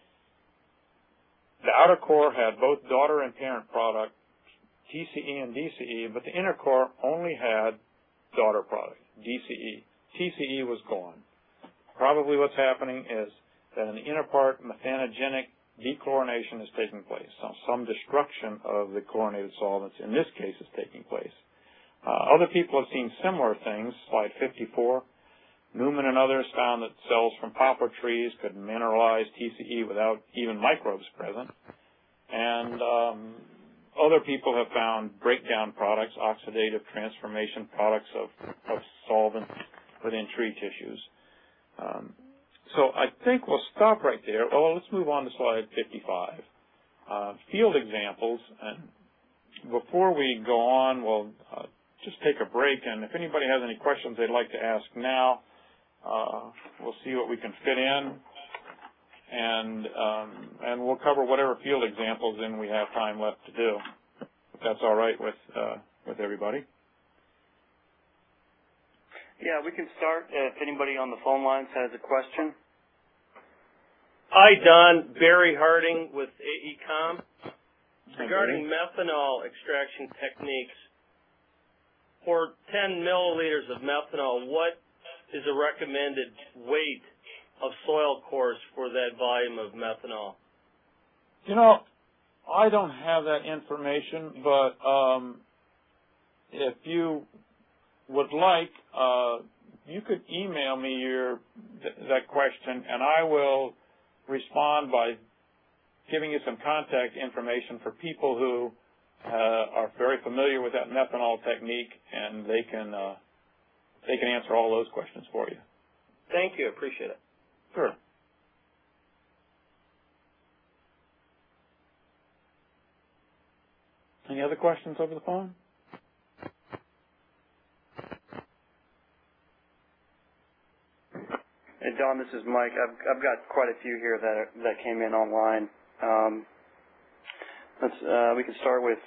The outer core had both daughter and parent product, TCE and DCE, but the inner core only had daughter product, DCE. TCE was gone. Probably what's happening is that in the inner part, methanogenic dechlorination is taking place. So some destruction of the chlorinated solvents, in this case, is taking place. Other people have seen similar things, slide 54. Newman and others found that cells from poplar trees could mineralize TCE without even microbes present. And other people have found breakdown products, oxidative transformation products of solvents within tree tissues. So I think we'll stop right there. Well, let's move on to slide 55. Field examples. And before we go on, we'll just take a break. And if anybody has any questions they'd like to ask now, we'll see what we can fit in. And we'll cover whatever field examples then we have time left to do, if that's all right with everybody. Yeah, we can start if anybody on the phone lines has a question. Hi, Don. Barry Harding with AECOM. Regarding methanol extraction techniques, for 10 milliliters of methanol, what is a recommended weight of soil cores for that volume of methanol? You know, I don't have that information, but if you would like, you could email me that question, and I will respond by giving you some contact information for people who are very familiar with that methanol technique, and they can answer all those questions for you. Thank you. Appreciate it. Sure. Any other questions over the phone? Hey, Don, this is Mike. I've got quite a few here that came in online. We can start with.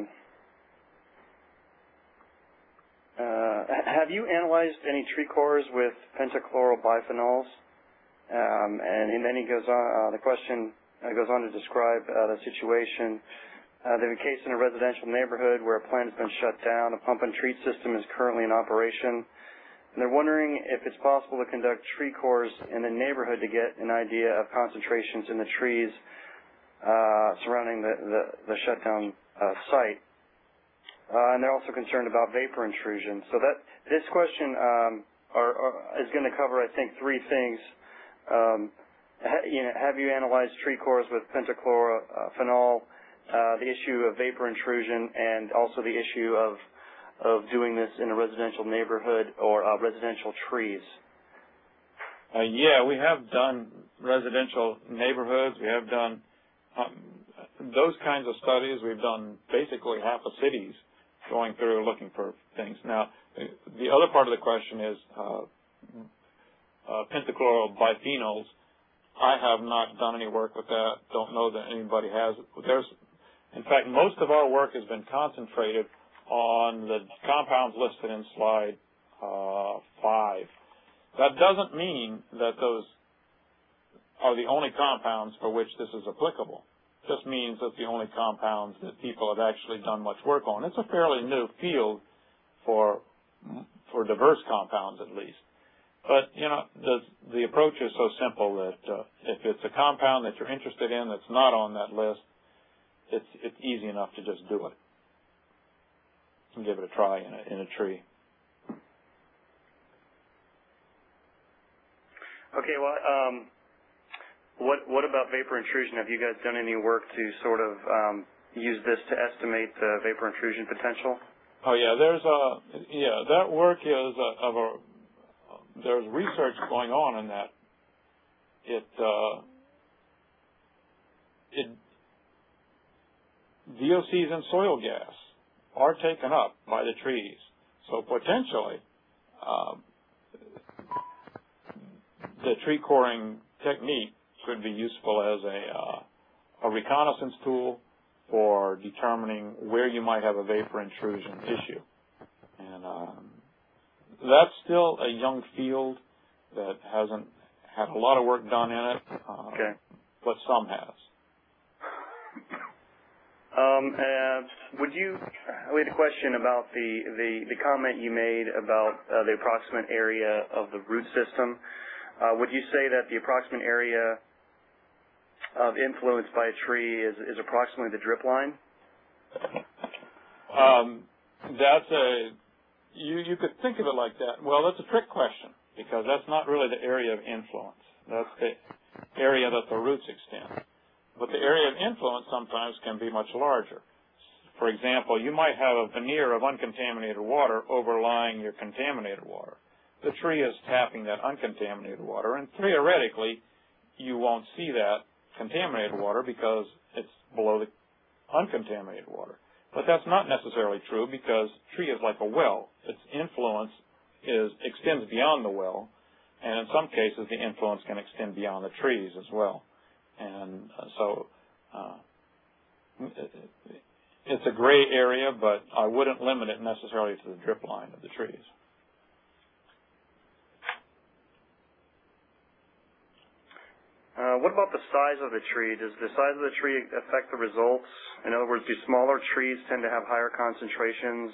Have you analyzed any tree cores with pentachlorobipheноls? And then he goes on. The question goes on to describe the situation. There's a case in a residential neighborhood where a plant has been shut down. A pump and treat system is currently in operation. And they're wondering if it's possible to conduct tree cores in the neighborhood to get an idea of concentrations in the trees surrounding the shutdown site. And they're also concerned about vapor intrusion. So this question is going to cover, I think, three things. Have you analyzed tree cores with pentachlorophenol? The issue of vapor intrusion, and also the issue of doing this in a residential neighborhood or residential trees. Yeah, we have done residential neighborhoods. We have done those kinds of studies. We've done basically half of cities going through looking for things. Now, the other part of the question is pentachlorobiphenols. I have not done any work with that. Don't know that anybody has. In fact, most of our work has been concentrated on the compounds listed in slide 5. That doesn't mean that those are the only compounds for which this is applicable. It just means that the only compounds that people have actually done much work on. It's a fairly new field for diverse compounds, at least. But, the approach is so simple that if it's a compound that you're interested in that's not on that list, it's easy enough to just do it and give it a try in a tree. Okay, well, what about vapor intrusion? Have you guys done any work to sort of use this to estimate the vapor intrusion potential? Oh yeah, that work is there's research going on in that. VOCs and soil gas are taken up by the trees. So potentially, the tree coring technique could be useful as a reconnaissance tool for determining where you might have a vapor intrusion issue. And that's still a young field that hasn't had a lot of work done in it, okay. But some has. We had a question about the comment you made about the approximate area of the root system. Would you say that the approximate area of influence by a tree is approximately the drip line? You could think of it like that. Well, that's a trick question because that's not really the area of influence. That's the area that the roots extend. But the area of influence sometimes can be much larger. For example, you might have a veneer of uncontaminated water overlying your contaminated water. The tree is tapping that uncontaminated water, and theoretically, you won't see that contaminated water because it's below the uncontaminated water. But that's not necessarily true because the tree is like a well. Its influence extends beyond the well, and in some cases, the influence can extend beyond the trees as well. And so it's a gray area, but I wouldn't limit it necessarily to the drip line of the trees. What about the size of the tree? Does the size of the tree affect the results? In other words, do smaller trees tend to have higher concentrations?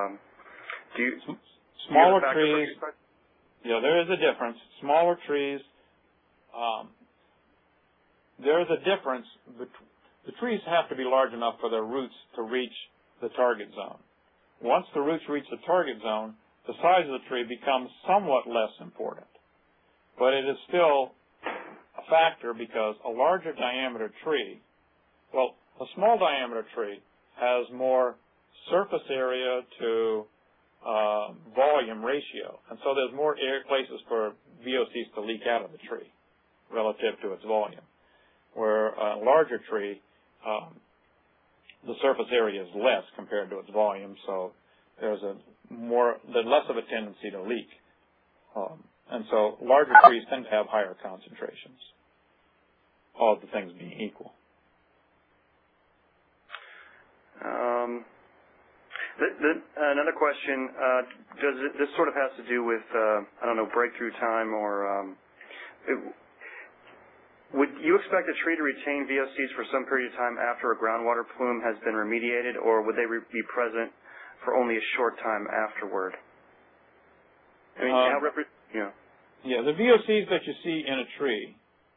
Smaller trees, yeah, there is a difference. Smaller trees, there is a difference the trees have to be large enough for their roots to reach the target zone. Once the roots reach the target zone, the size of the tree becomes somewhat less important. But it is still a factor because a larger diameter tree, well, a small diameter tree has more surface area to volume ratio, and so there's more places for VOCs to leak out of the tree relative to its volume. Where a larger tree, the surface area is less compared to its volume, so there's less of a tendency to leak. And so larger trees tend to have higher concentrations, all of the things being equal. Another question, this sort of has to do with, breakthrough time or would you expect a tree to retain VOCs for some period of time after a groundwater plume has been remediated, or would they be present for only a short time afterward? I mean, Yeah, the VOCs that you see in a tree,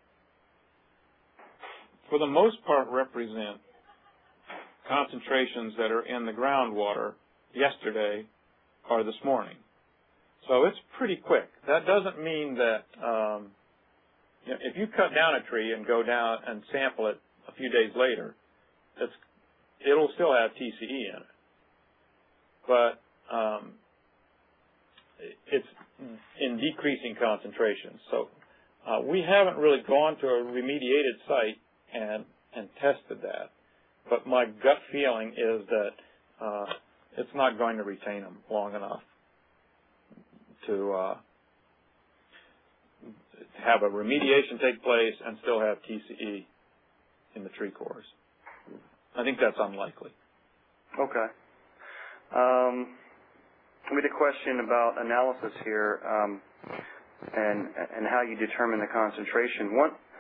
for the most part, represent concentrations that are in the groundwater yesterday or this morning. So it's pretty quick. That doesn't mean that if you cut down a tree and go down and sample it a few days later, it'll still have TCE in it. But it's in decreasing concentrations. So we haven't really gone to a remediated site and tested that. But my gut feeling is that it's not going to retain them long enough to have a remediation take place and still have TCE in the tree cores. I think that's unlikely. Okay. We had a question about analysis here and how you determine the concentration.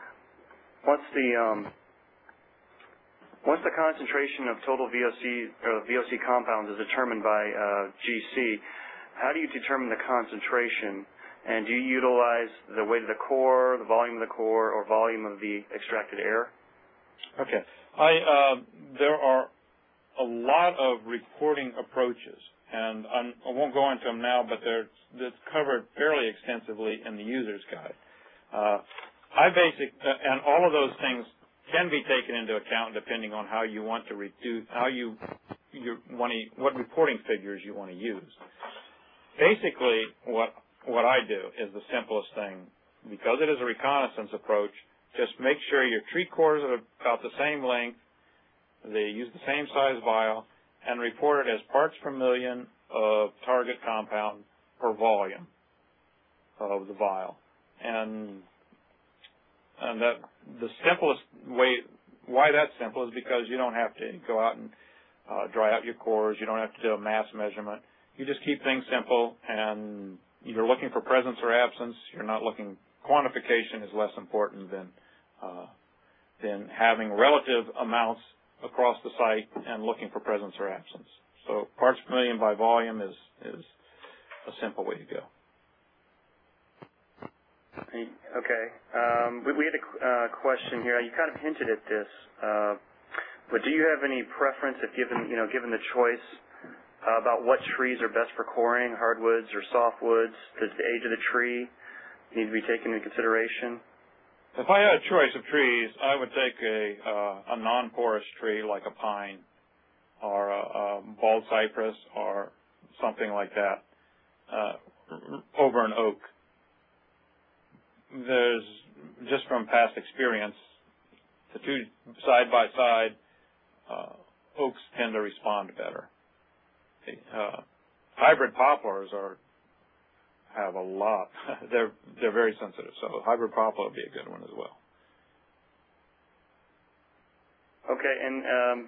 Once the concentration of total VOC compounds is determined by GC, how do you determine the concentration? And do you utilize the weight of the core, the volume of the core, or volume of the extracted air? Okay. There are a lot of reporting approaches, and I won't go into them now, but it's covered fairly extensively in the user's guide. And all of those things can be taken into account depending on how you want to reduce, what reporting figures you want to use. Basically, what I do is the simplest thing. Because it is a reconnaissance approach, just make sure your tree cores are about the same length, they use the same size vial, and report it as parts per million of target compound per volume of the vial. And that the simplest way, why that's simple is because you don't have to go out and dry out your cores, you don't have to do a mass measurement. You just keep things simple, and you're looking for presence or absence. You're not looking, quantification is less important than having relative amounts across the site and looking for presence or absence. So parts per million by volume is a simple way to go. Okay. We had a question here. You kind of hinted at this, but do you have any preference, if given the choice, about what trees are best for coring, hardwoods or softwoods? Does the age of the tree need to be taken into consideration? If I had a choice of trees, I would take a non-porous tree like a pine or a bald cypress or something like that over an oak. There's, just from past experience, the two side by side, oaks tend to respond better. Hybrid poplars have a lot. They're very sensitive, so hybrid poplar would be a good one as well. Okay, and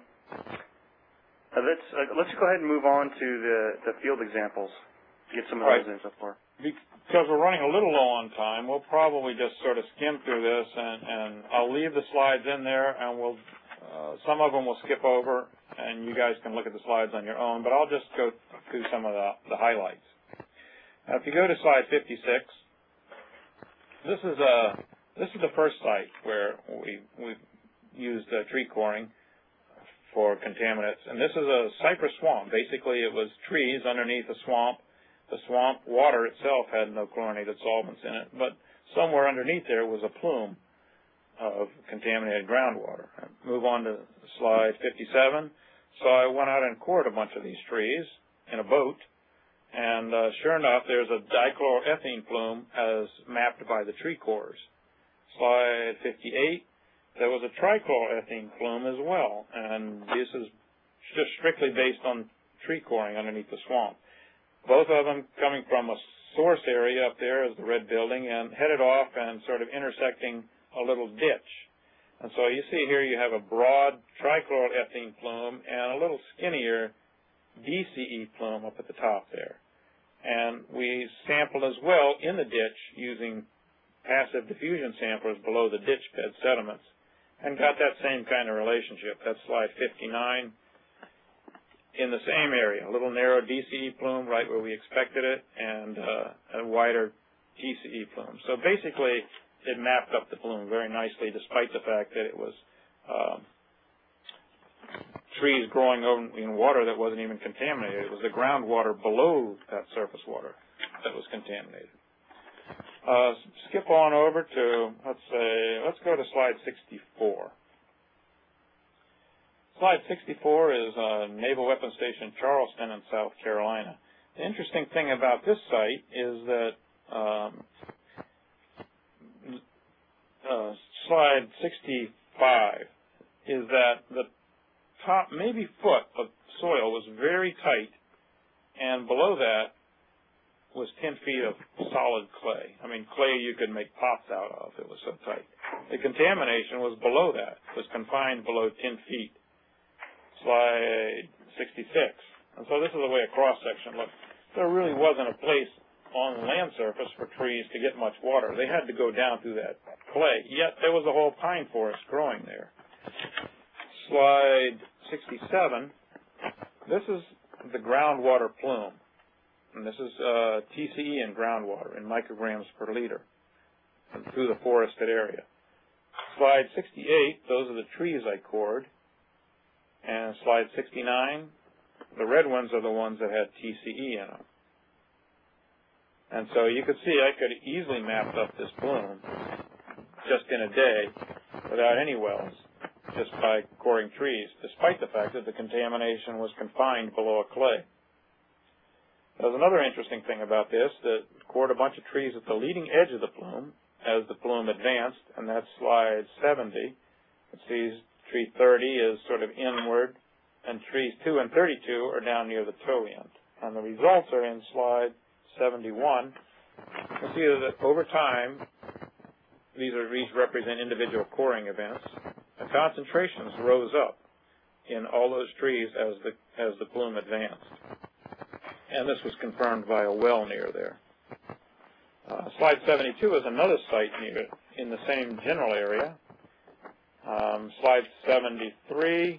let's go ahead and move on to the field examples. Get some of those in so far. Because we're running a little low on time, we'll probably just sort of skim through this, and I'll leave the slides in there, and some of them we'll skip over, and you guys can look at the slides on your own, but I'll just go through some of the highlights. Now, if you go to slide 56, this is the first site where used tree coring for contaminants. And this is a cypress swamp. Basically, it was trees underneath a swamp. The swamp water itself had no chlorinated solvents in it, but somewhere underneath there was a plume of contaminated groundwater. Move on to slide 57. So I went out and cored a bunch of these trees in a boat, and sure enough, there's a dichloroethene plume as mapped by the tree cores. Slide 58, there was a trichloroethene plume as well, and this is just strictly based on tree coring underneath the swamp. Both of them coming from a source area up there as the red building and headed off and sort of intersecting a little ditch. And so you see here you have a broad trichloroethene plume and a little skinnier DCE plume up at the top there. And we sampled as well in the ditch using passive diffusion samplers below the ditch bed sediments and got that same kind of relationship. That's slide 59. In the same area, a little narrow DCE plume right where we expected it, and a wider TCE plume. So basically, it mapped up the plume very nicely, despite the fact that it was trees growing in water that wasn't even contaminated. It was the groundwater below that surface water that was contaminated. Skip on over to, let's go to slide 64. Slide 64 is Naval Weapons Station Charleston in South Carolina. The interesting thing about this site is that slide 65 is that the top maybe foot of soil was very tight, and below that was 10 feet of solid clay. I mean, clay you could make pots out of. It was so tight. The contamination was below that. It was confined below 10 feet. Slide 66. And so this is the way a cross-section looks. There really wasn't a place on the land surface for trees to get much water. They had to go down through that clay, yet there was a whole pine forest growing there. Slide 67. This is the groundwater plume. And this is TCE in groundwater in micrograms per liter through the forested area. Slide 68, those are the trees I cored. And slide 69, the red ones are the ones that had TCE in them. And so you could see I could have easily mapped up this plume just in a day without any wells, just by coring trees, despite the fact that the contamination was confined below a clay. There's another interesting thing about this, that cored a bunch of trees at the leading edge of the plume as the plume advanced, and that's slide 70. It sees tree 30 is sort of inward, and trees 2 and 32 are down near the toe end. And the results are in slide 71. You see that over time, these represent individual coring events. The concentrations rose up in all those trees as the plume advanced. And this was confirmed by a well near there. Slide 72 is another site near in the same general area. Slide 73,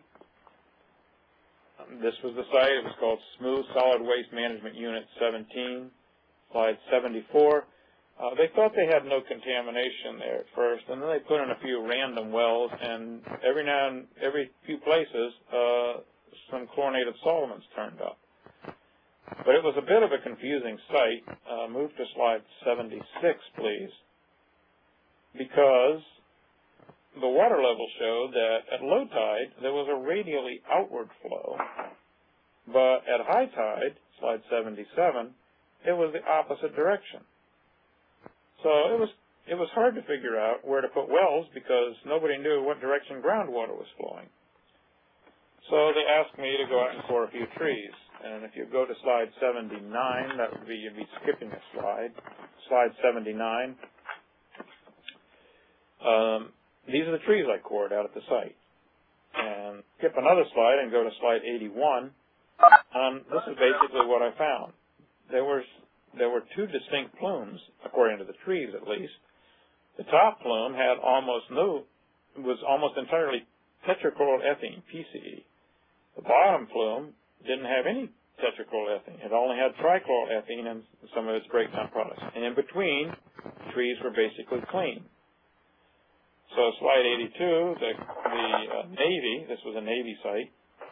this was the site. It was called Smooth Solid Waste Management Unit 17. Slide 74, they thought they had no contamination there at first, and then they put in a few random wells, and every few places, some chlorinated solvents turned up. But it was a bit of a confusing site. Move to slide 76, please, because the water level showed that at low tide there was a radially outward flow, but at high tide, slide 77, it was the opposite direction. So it was hard to figure out where to put wells because nobody knew what direction groundwater was flowing. So they asked me to go out and core a few trees. And if you go to slide 79, that would be, you'd be skipping a slide. Slide 79. These are the trees I cored out at the site. And skip another slide and go to slide 81. This is basically what I found. There were two distinct plumes, according to the trees at least. The top plume had was almost entirely tetrachloroethene, PCE. The bottom plume didn't have any tetrachloroethene. It only had trichloroethene and some of its breakdown products. And in between, the trees were basically clean. So slide 82, the Navy, this was a Navy site,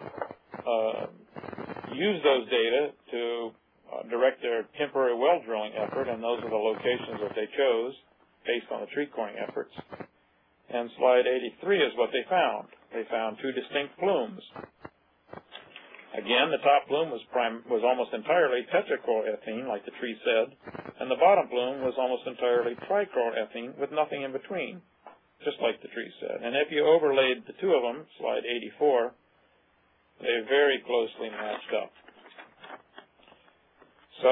used those data to direct their temporary well drilling effort, and those are the locations that they chose based on the tree coring efforts. And slide 83 is what they found. They found two distinct plumes. Again, the top plume was almost entirely tetrachloroethene, like the tree said, and the bottom plume was almost entirely trichloroethene with nothing in between, just like the tree said. And if you overlaid the two of them, slide 84, they very closely matched up. So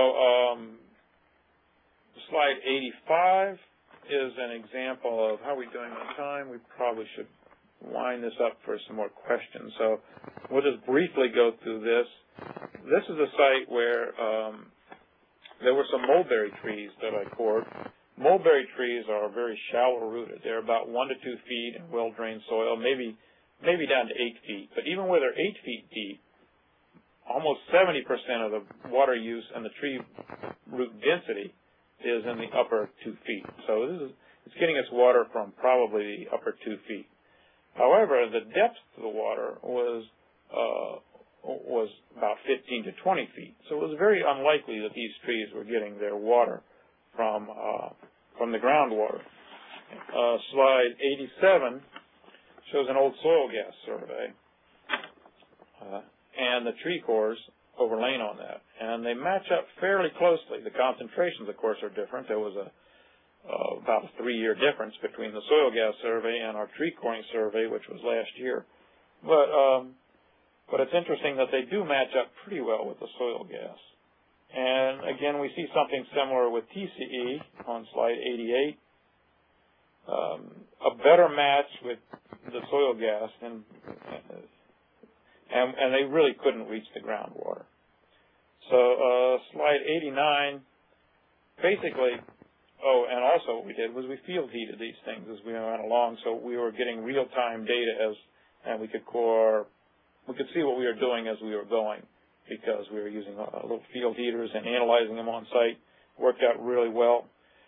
slide 85 is an example of how we're doing on time. We probably should wind this up for some more questions. So we'll just briefly go through this. This is a site where there were some mulberry trees that I cored. Mulberry trees are very shallow rooted. They're about 1 to 2 feet in well-drained soil, maybe down to 8 feet. But even where they're 8 feet deep, almost 70% of the water use and the tree root density is in the upper 2 feet. So it's getting its water from probably the upper 2 feet. However, the depth of the water was about 15 to 20 feet. So it was very unlikely that these trees were getting their water from the groundwater. Slide 87 shows an old soil gas survey and the tree cores overlain on that. And they match up fairly closely. The concentrations, of course, are different. There was about a 3-year difference between the soil gas survey and our tree coring survey, which was last year. But it's interesting that they do match up pretty well with the soil gas. And again, we see something similar with TCE on slide 88. A better match with the soil gas, and they really couldn't reach the groundwater. So slide 89, basically, and also what we did was we field heated these things as we went along, so we were getting real-time data and we could see what we were doing as we were going, because we were using little field heaters and analyzing them on site. Worked out really well.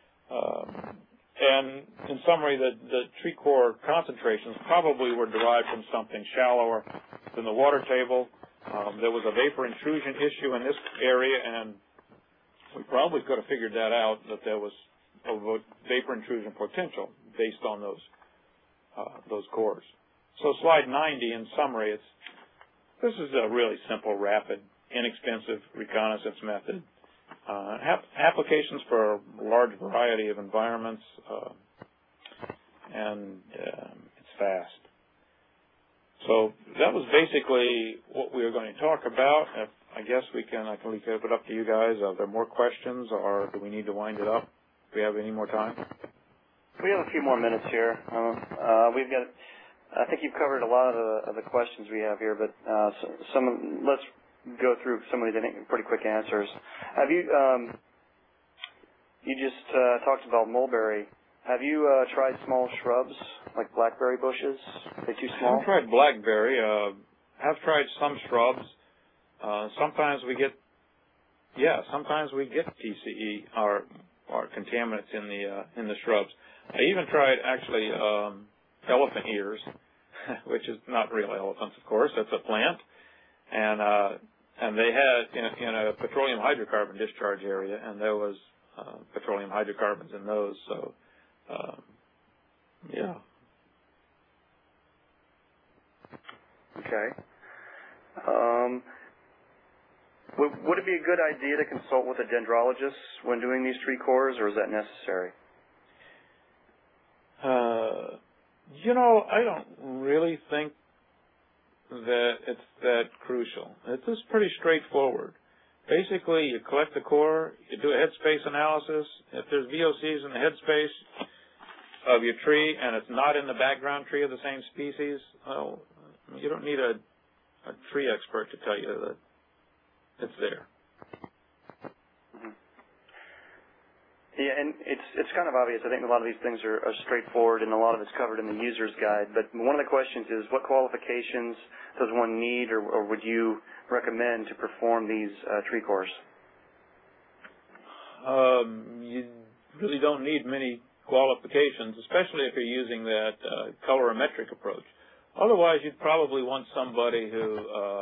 And in summary, the tree core concentrations probably were derived from something shallower than the water table. There was a vapor intrusion issue in this area, and we probably could have figured that out, that there was a vapor intrusion potential based on those cores. So slide 90, in summary, this is a really simple, rapid, inexpensive reconnaissance method. Applications for a large variety of environments, and it's fast. So that was basically what we were going to talk about. I guess I can leave it up to you guys. Are there more questions, or do we need to wind it up? Do we have any more time? We have a few more minutes here. I think you've covered a lot of the questions we have here, but let's go through some of these pretty quick answers. Have you just talked about mulberry. Have you tried small shrubs like blackberry bushes? Are they too small? I've tried blackberry. I've tried some shrubs. Sometimes we get TCE or contaminants in the shrubs. I even tried actually elephant ears, which is not real elephants, of course. That's a plant, and they had in a petroleum hydrocarbon discharge area, and there was petroleum hydrocarbons in those. So, yeah. Okay. Would it be a good idea to consult with a dendrologist when doing these tree cores, or is that necessary? I don't really think that it's that crucial. It's just pretty straightforward. Basically, you collect the core, you do a headspace analysis. If there's VOCs in the headspace of your tree and it's not in the background tree of the same species, well, you don't need a tree expert to tell you that it's there. Yeah, and it's kind of obvious. I think a lot of these things are straightforward, and a lot of it's covered in the user's guide. But one of the questions is, what qualifications does one need, or would you recommend to perform these tree cores? You really don't need many qualifications, especially if you're using that colorimetric approach. Otherwise, you'd probably want somebody who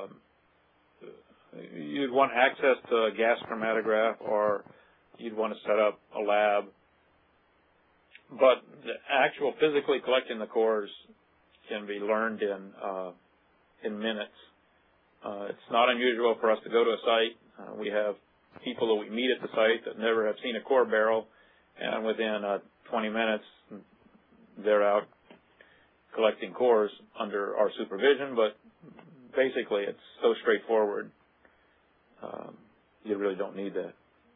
you'd want access to a gas chromatograph, or you'd want to set up a lab. But the actual physically collecting the cores can be learned in minutes. It's not unusual for us to go to a site. We have people that we meet at the site that never have seen a core barrel, and within 20 minutes, they're out collecting cores under our supervision. But basically, it's so straightforward. You really don't need that.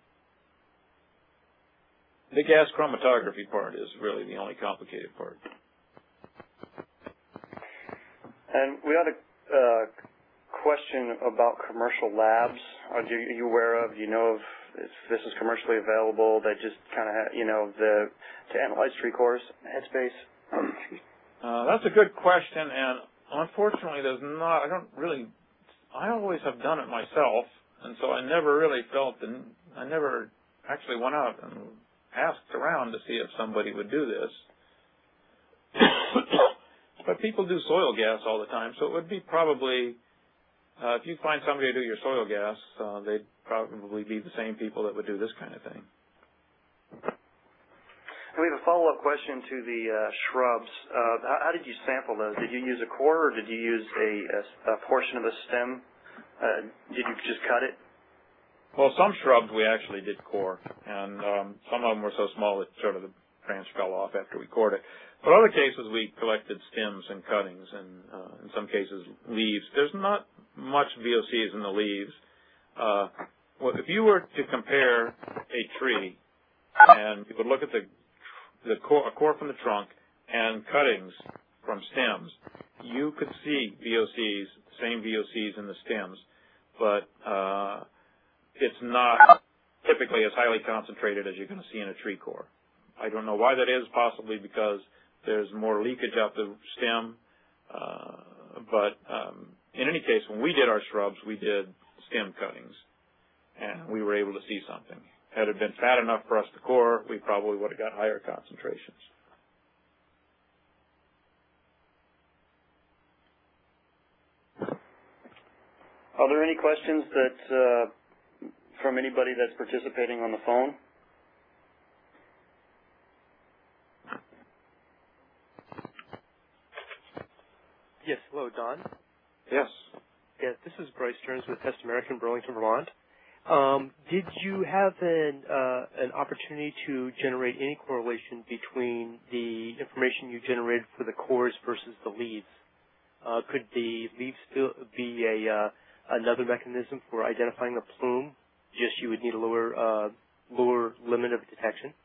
The gas chromatography part is really the only complicated part. And we had a question about commercial labs. Are you aware of, do you know if this is commercially available, that just kind of, to analyze tree cores, headspace? That's a good question, and unfortunately there's not, I always have done it myself, and so I never really I never actually went out and asked around to see if somebody would do this. But people do soil gas all the time, so it would be probably, if you find somebody to do your soil gas, they'd probably be the same people that would do this kind of thing. We have a follow-up question to the shrubs. How did you sample those? Did you use a core, or did you use a portion of the stem? Did you just cut it? Well, some shrubs we actually did core, and some of them were so small that sort of the branch fell off after we cored it. But other cases we collected stems and cuttings, and in some cases leaves. There's not much VOCs in the leaves. Well, if you were to compare a tree, and you would look at a core from the trunk and cuttings from stems, you could see VOCs, same VOCs in the stems, but it's not typically as highly concentrated as you're going to see in a tree core. I don't know why that is, possibly because there's more leakage out the stem, but in any case, when we did our shrubs, we did stem cuttings, and we were able to see something. Had it been fat enough for us to core, we probably would have got higher concentrations. Are there any questions that from anybody that's participating on the phone? Yes, hello, Don. Yes. Yeah, this is Bryce Stearns with Test American, Burlington, Vermont. Did you have an opportunity to generate any correlation between the information you generated for the cores versus the leaves? Could the leaves still be another mechanism for identifying a plume? Just you would need a lower limit of detection?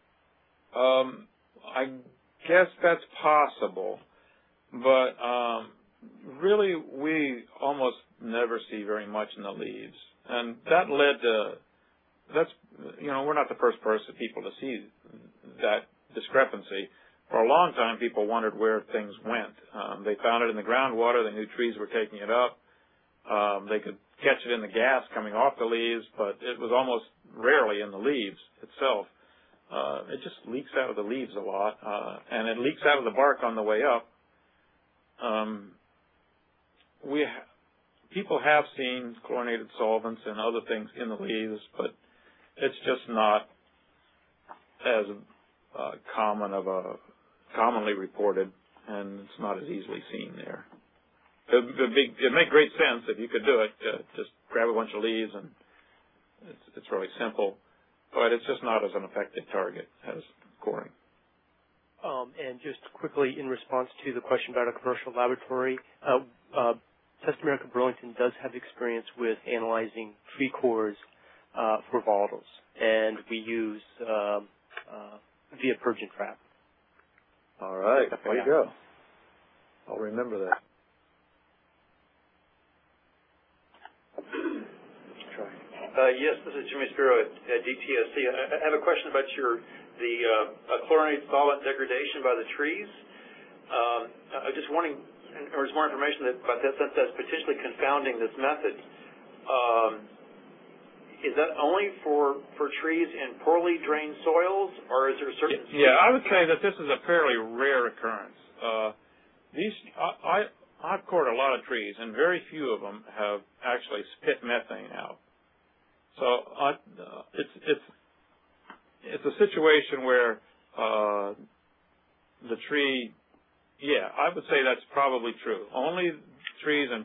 I guess that's possible, but really we almost never see very much in the leaves. And that led to, we're not the first people to see that discrepancy. For a long time, people wondered where things went. They found it in the groundwater. They knew trees were taking it up. They could catch it in the gas coming off the leaves, but it was almost rarely in the leaves itself. It just leaks out of the leaves a lot, and it leaks out of the bark on the way up. People have seen chlorinated solvents and other things in the leaves, but it's just not as commonly reported, and it's not as easily seen there. It'd make great sense if you could do it. Just grab a bunch of leaves, and it's really simple, but it's just not as an effective target as coring. And just quickly, in response to the question about a commercial laboratory, Test America Burlington does have experience with analyzing tree cores for volatiles, and we use via Purgeon trap. All right, there you go. I'll remember that. Yes, this is Jimmy Spiro at DTSC. I have a question about the chlorinated solvent degradation by the trees. I'm just wanting, or is more information about that, since that's potentially confounding this method. is that only for trees in poorly drained soils, or is there certain? Yeah, I would say that this is a fairly rare occurrence. I've cored a lot of trees, and very few of them have actually spit methane out. So it's a situation where the tree, yeah, I would say that's probably true. Only trees in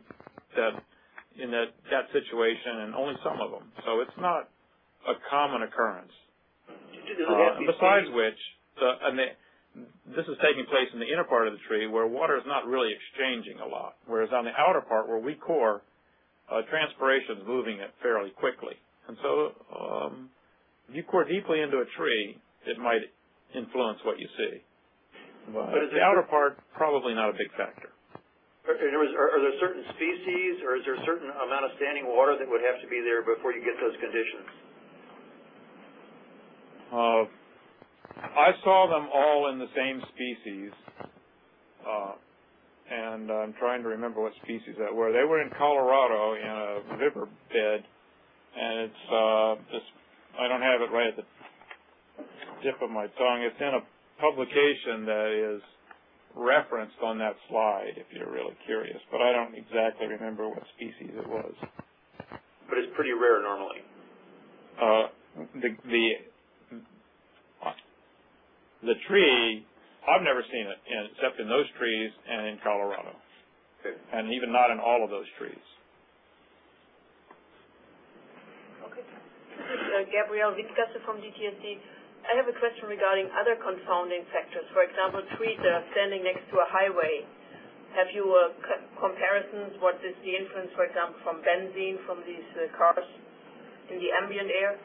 that situation, and only some of them. So it's not a common occurrence. Besides which, this is taking place in the inner part of the tree where water is not really exchanging a lot, whereas on the outer part where we core, transpiration is moving it fairly quickly. And so if you core deeply into a tree, it might influence what you see. But the outer part, probably not a big factor. Are there certain species, or is there a certain amount of standing water that would have to be there before you get those conditions? I saw them all in the same species, and I'm trying to remember what species that were. They were in Colorado in a river bed, and it's I don't have it right at the tip of my tongue. It's in a publication that is referenced on that slide if you're really curious, but I don't exactly remember what species it was. But it's pretty rare normally. The tree, I've never seen it except in those trees and in Colorado. Okay. And even not in all of those trees. Okay. This is Gabrielle Wittgasse from DTSC. I have a question regarding other confounding factors. For example, trees that are standing next to a highway. Have you comparisons? What is the influence, for example, from benzene from these cars in the ambient air?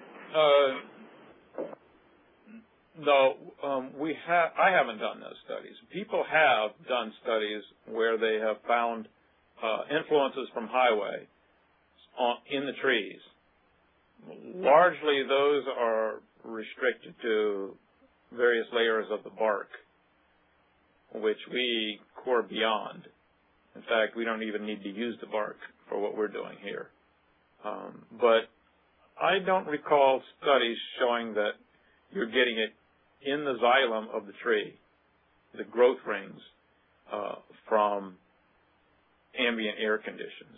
No, I haven't done those studies. People have done studies where they have found influences from highway in the trees. Largely, those are restricted to various layers of the bark, which we core beyond. In fact, we don't even need to use the bark for what we're doing here. But I don't recall studies showing that you're getting it in the xylem of the tree, the growth rings, from ambient air conditions.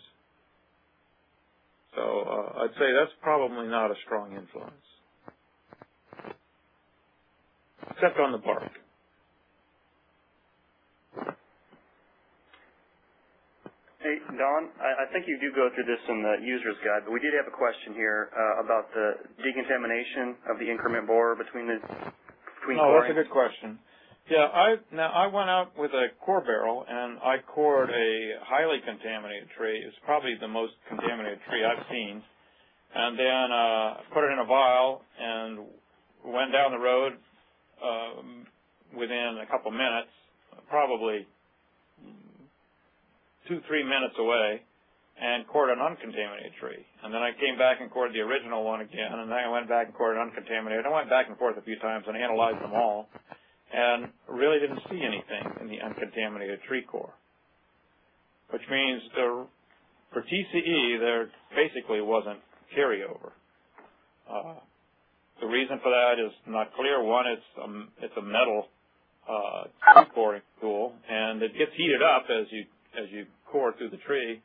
So I'd say that's probably not a strong influence, except on the bark. Hey, Don, I think you do go through this in the user's guide, but we did have a question here about the decontamination of the increment borer between that's a good question. Yeah, I went out with a core barrel and I cored a highly contaminated tree. It's probably the most contaminated tree I've seen. And then put it in a vial and went down the road within a couple minutes, probably 2-3 minutes away, and cored an uncontaminated tree. And then I came back and cored the original one again, and then I went back and cored an uncontaminated. I went back and forth a few times and analyzed them all, and really didn't see anything in the uncontaminated tree core, which means for TCE there basically wasn't carryover. The reason for that is not clear. One, it's a metal tree coring tool, and it gets heated up as you core through the tree.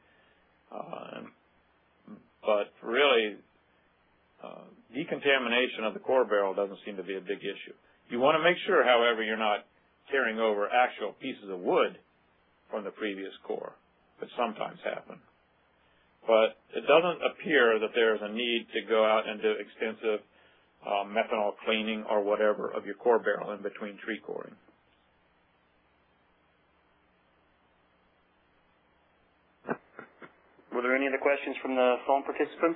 But really, decontamination of the core barrel doesn't seem to be a big issue. You want to make sure, however, you're not carrying over actual pieces of wood from the previous core, which sometimes happen. But it doesn't appear that there's a need to go out and do extensive methanol cleaning or whatever of your core barrel in between tree coring. Were there any other questions from the phone participants?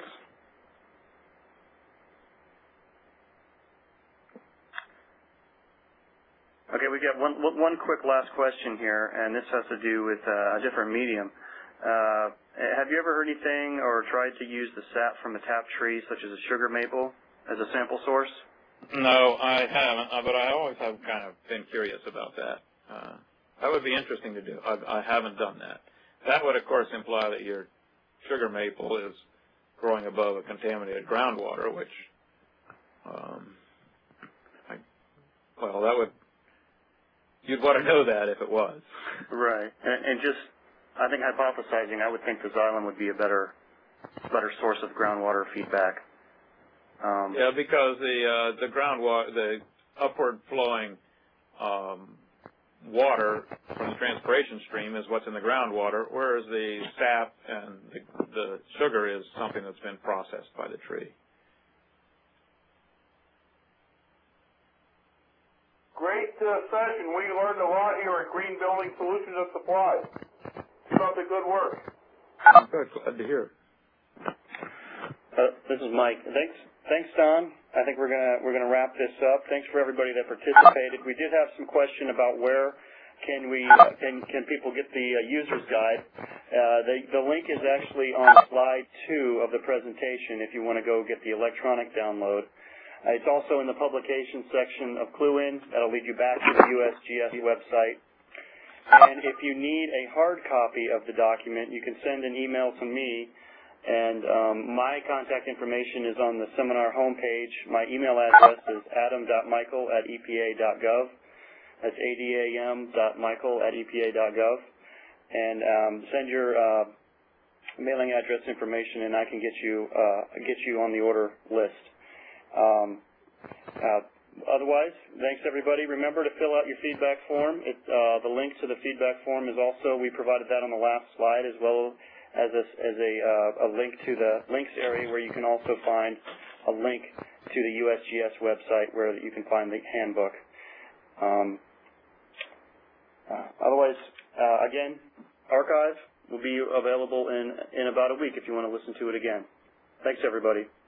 Okay, we've got one quick last question here, and this has to do with a different medium. Have you ever heard anything or tried to use the sap from a tap tree, such as a sugar maple, as a sample source? No, I haven't, but I always have kind of been curious about that. That would be interesting to do. I haven't done that. That would, of course, imply that your sugar maple is growing above a contaminated groundwater, which, you'd want to know that if it was. Right. And just, I think hypothesizing, I would think the xylem would be a better source of groundwater feedback. Yeah, because the groundwater, the upward flowing water from the transpiration stream is what's in the groundwater, whereas the sap and the sugar is something that's been processed by the tree. Great session. We learned a lot here at Green Building Solutions and Supplies. Keep up the good work. Good. Glad to hear. This is Mike. Thanks, Don. I think we're gonna wrap this up. Thanks for everybody that participated. We did have some question about where can people get the user's guide. The link is actually on slide 2 of the presentation if you want to go get the electronic download. It's also in the publication section of ClueIn. That'll lead you back to the USGS website. And if you need a hard copy of the document, you can send an email to me. And my contact information is on the seminar homepage. My email address is adam.michael@epa.gov. That's adam.michael@epa.gov. And send your mailing address information, and I can get you on the order list. Otherwise, thanks everybody. Remember to fill out your feedback form. The link to the feedback form is also, we provided that on the last slide, as well as a link to the links area where you can also find a link to the USGS website where you can find the handbook. Otherwise, again, archive will be available in about a week if you want to listen to it again. Thanks, everybody.